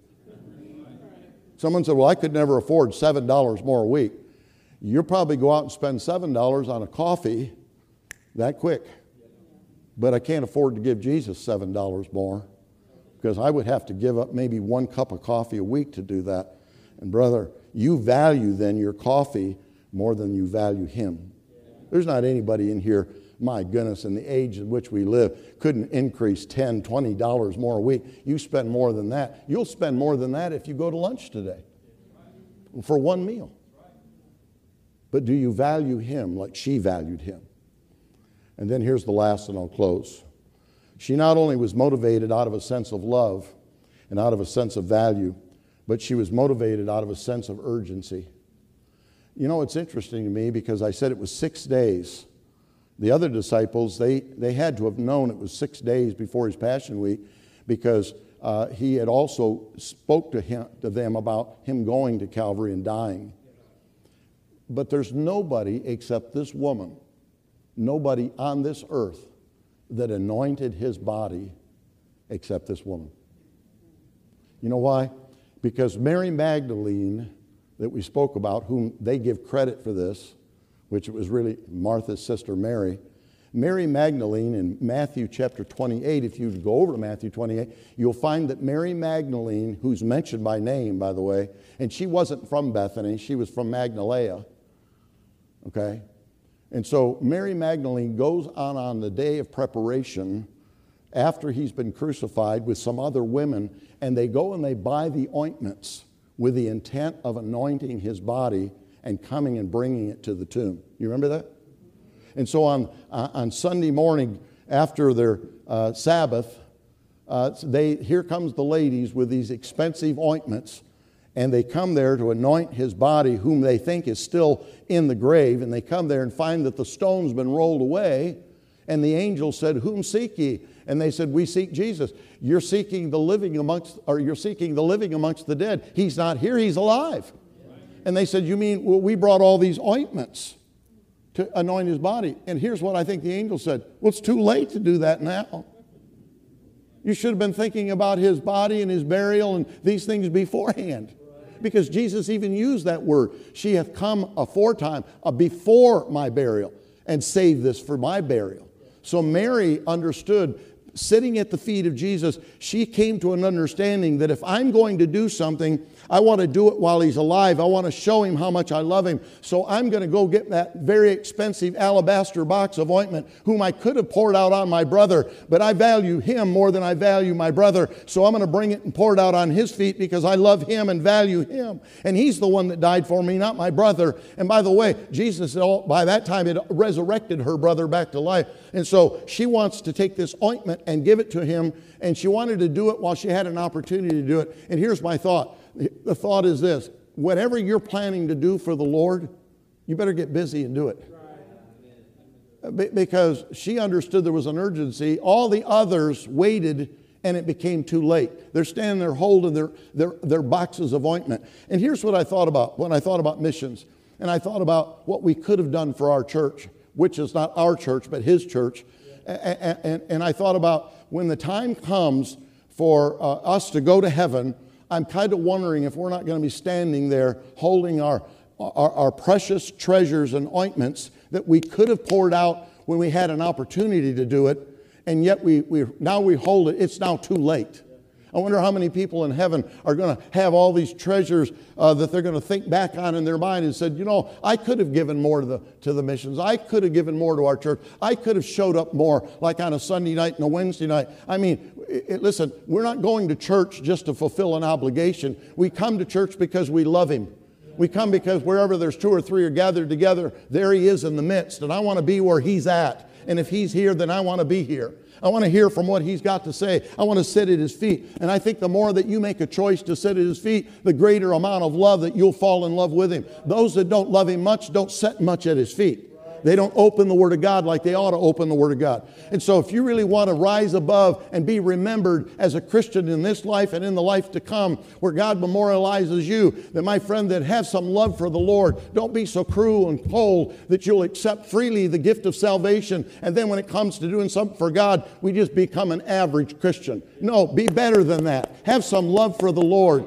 Someone said, well, I could never afford $7 more a week. You'll probably go out and spend $7 on a coffee that quick. But I can't afford to give Jesus $7 more, because I would have to give up maybe 1 cup of coffee a week to do that. And brother, you value then your coffee more than you value Him. There's not anybody in here, my goodness, in the age in which we live, couldn't increase $10, $20 more a week. You spend more than that. You'll spend more than that if you go to lunch today for one meal. But do you value Him like she valued Him? And then here's the last, and I'll close. She not only was motivated out of a sense of love and out of a sense of value, but she was motivated out of a sense of urgency. You know, it's interesting to me because I said it was 6 days. The other disciples, they had to have known it was 6 days before His Passion Week, because He had also spoke to them about Him going to Calvary and dying. But there's nobody except this woman, nobody on this earth that anointed His body except this woman. You know why? Because Mary Magdalene, that we spoke about, whom they give credit for this, which it was really Martha's sister Mary. Mary Magdalene in Matthew chapter 28, if you go over to Matthew 28, you'll find that Mary Magdalene, who's mentioned by name, by the way, and she wasn't from Bethany, she was from Magdala, okay? And so Mary Magdalene goes on the day of preparation after He's been crucified with some other women, and they go and they buy the ointments with the intent of anointing His body and coming and bringing it to the tomb. You remember that? And so on Sunday morning after their Sabbath, here comes the ladies with these expensive ointments, and they come there to anoint His body, whom they think is still in the grave, and they come there and find that the stone's been rolled away, and the angel said, "Whom seek ye?" And they said, "We seek Jesus." You're seeking the living amongst the dead. He's not here, He's alive. And they said, "You mean, well, we brought all these ointments." to anoint his body. And here's what I think the angel said. Well, it's too late to do that now. You should have been thinking about his body and his burial and these things beforehand. Because Jesus even used that word. She hath come aforetime, before my burial, and saved this for my burial. So Mary understood, sitting at the feet of Jesus, she came to an understanding that if I'm going to do something, I want to do it while he's alive. I want to show him how much I love him. So I'm going to go get that very expensive alabaster box of ointment, whom I could have poured out on my brother, but I value him more than I value my brother. So I'm going to bring it and pour it out on his feet because I love him and value him. And he's the one that died for me, not my brother. And by the way, Jesus, by that time, had resurrected her brother back to life. And so she wants to take this ointment and give it to him. And she wanted to do it while she had an opportunity to do it. And here's my thought. The thought is this: whatever you're planning to do for the Lord, you better get busy and do it. Because she understood there was an urgency. All the others waited and it became too late. They're standing there holding their boxes of ointment. And here's what I thought about when I thought about missions. And I thought about what we could have done for our church, which is not our church, but his church. And I thought about when the time comes for us to go to heaven, I'm kind of wondering if we're not going to be standing there holding our precious treasures and ointments that we could have poured out when we had an opportunity to do it, and yet now we hold it. It's now too late. I wonder how many people in heaven are going to have all these treasures that they're going to think back on in their mind and said, you know, I could have given more to the missions. I could have given more to our church. I could have showed up more, like on a Sunday night and a Wednesday night. I mean, listen, we're not going to church just to fulfill an obligation. We come to church because we love him. We come because wherever there's two or three are gathered together, there he is in the midst. And I want to be where he's at. And if he's here, then I want to be here. I want to hear from what he's got to say. I want to sit at his feet. And I think the more that you make a choice to sit at his feet, the greater amount of love that you'll fall in love with him. Those that don't love him much don't sit much at his feet. They don't open the Word of God like they ought to open the Word of God. And so if you really want to rise above and be remembered as a Christian in this life and in the life to come, where God memorializes you, then my friend, that have some love for the Lord. Don't be so cruel and cold that you'll accept freely the gift of salvation, and then when it comes to doing something for God, we just become an average Christian. No, be better than that. Have some love for the Lord.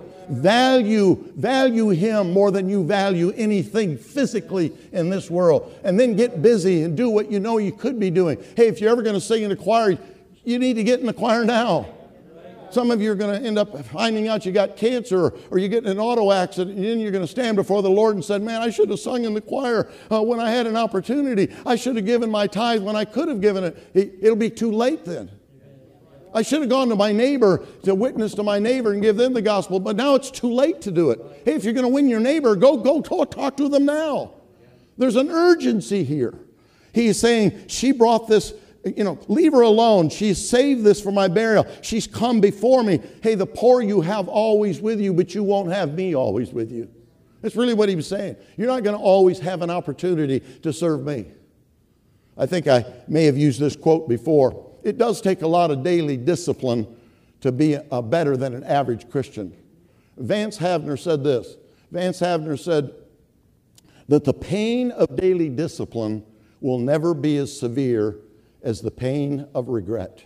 Value him more than you value anything physically in this world. And then get busy and do what you know you could be doing. Hey, if you're ever going to sing in the choir, you need to get in the choir now. Some of you are going to end up finding out you got cancer, or you get in an auto accident, and then you're going to stand before the Lord and say, man, I should have sung in the choir when I had an opportunity. I should have given my tithe when I could have given it. It'll be too late then. I should have gone to my neighbor to witness to my neighbor and give them the gospel, but now it's too late to do it. Hey, if you're going to win your neighbor, go talk to them now. There's an urgency here. He's saying, she brought this, leave her alone. She's saved this for my burial. She's come before me. Hey, the poor you have always with you, but you won't have me always with you. That's really what he was saying. You're not going to always have an opportunity to serve me. I think I may have used this quote before. It does take a lot of daily discipline to be better than an average Christian. Vance Havner said this. Vance Havner said that the pain of daily discipline will never be as severe as the pain of regret.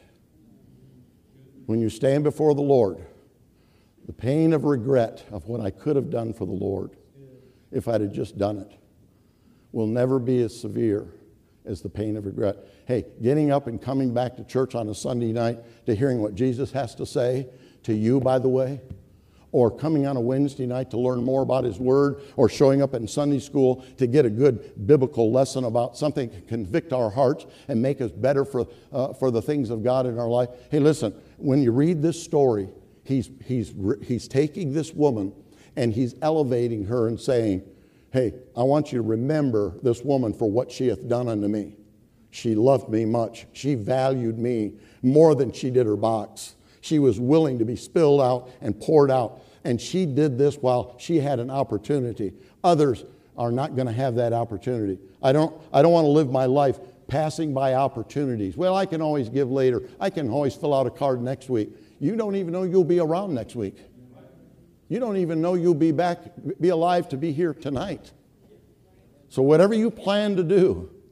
When you stand before the Lord, the pain of regret of what I could have done for the Lord if I'd have just done it will never be as severe as the pain of regret. Hey, getting up and coming back to church on a Sunday night to hearing what Jesus has to say to you, by the way, or coming on a Wednesday night to learn more about His Word, or showing up in Sunday school to get a good biblical lesson about something that can convict our hearts and make us better for the things of God in our life. Hey, listen, when you read this story, he's taking this woman and he's elevating her and saying, hey, I want you to remember this woman for what she hath done unto me. She loved me much. She valued me more than she did her box. She was willing to be spilled out and poured out. And she did this while she had an opportunity. Others are not going to have that opportunity. I don't want to live my life passing by opportunities. Well, I can always give later. I can always fill out a card next week. You don't even know you'll be around next week. You don't even know you'll be alive to be here tonight. So whatever you plan to do,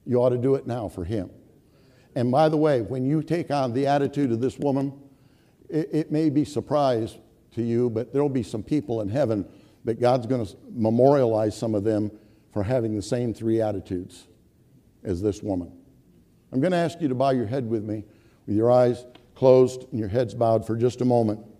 you ought to do it now for Him. And by the way, when you take on the attitude of this woman, it may be a surprise to you, but there will be some people in heaven that God's going to memorialize some of them for having the same three attitudes as this woman. I'm going to ask you to bow your head with me, with your eyes closed and your heads bowed for just a moment.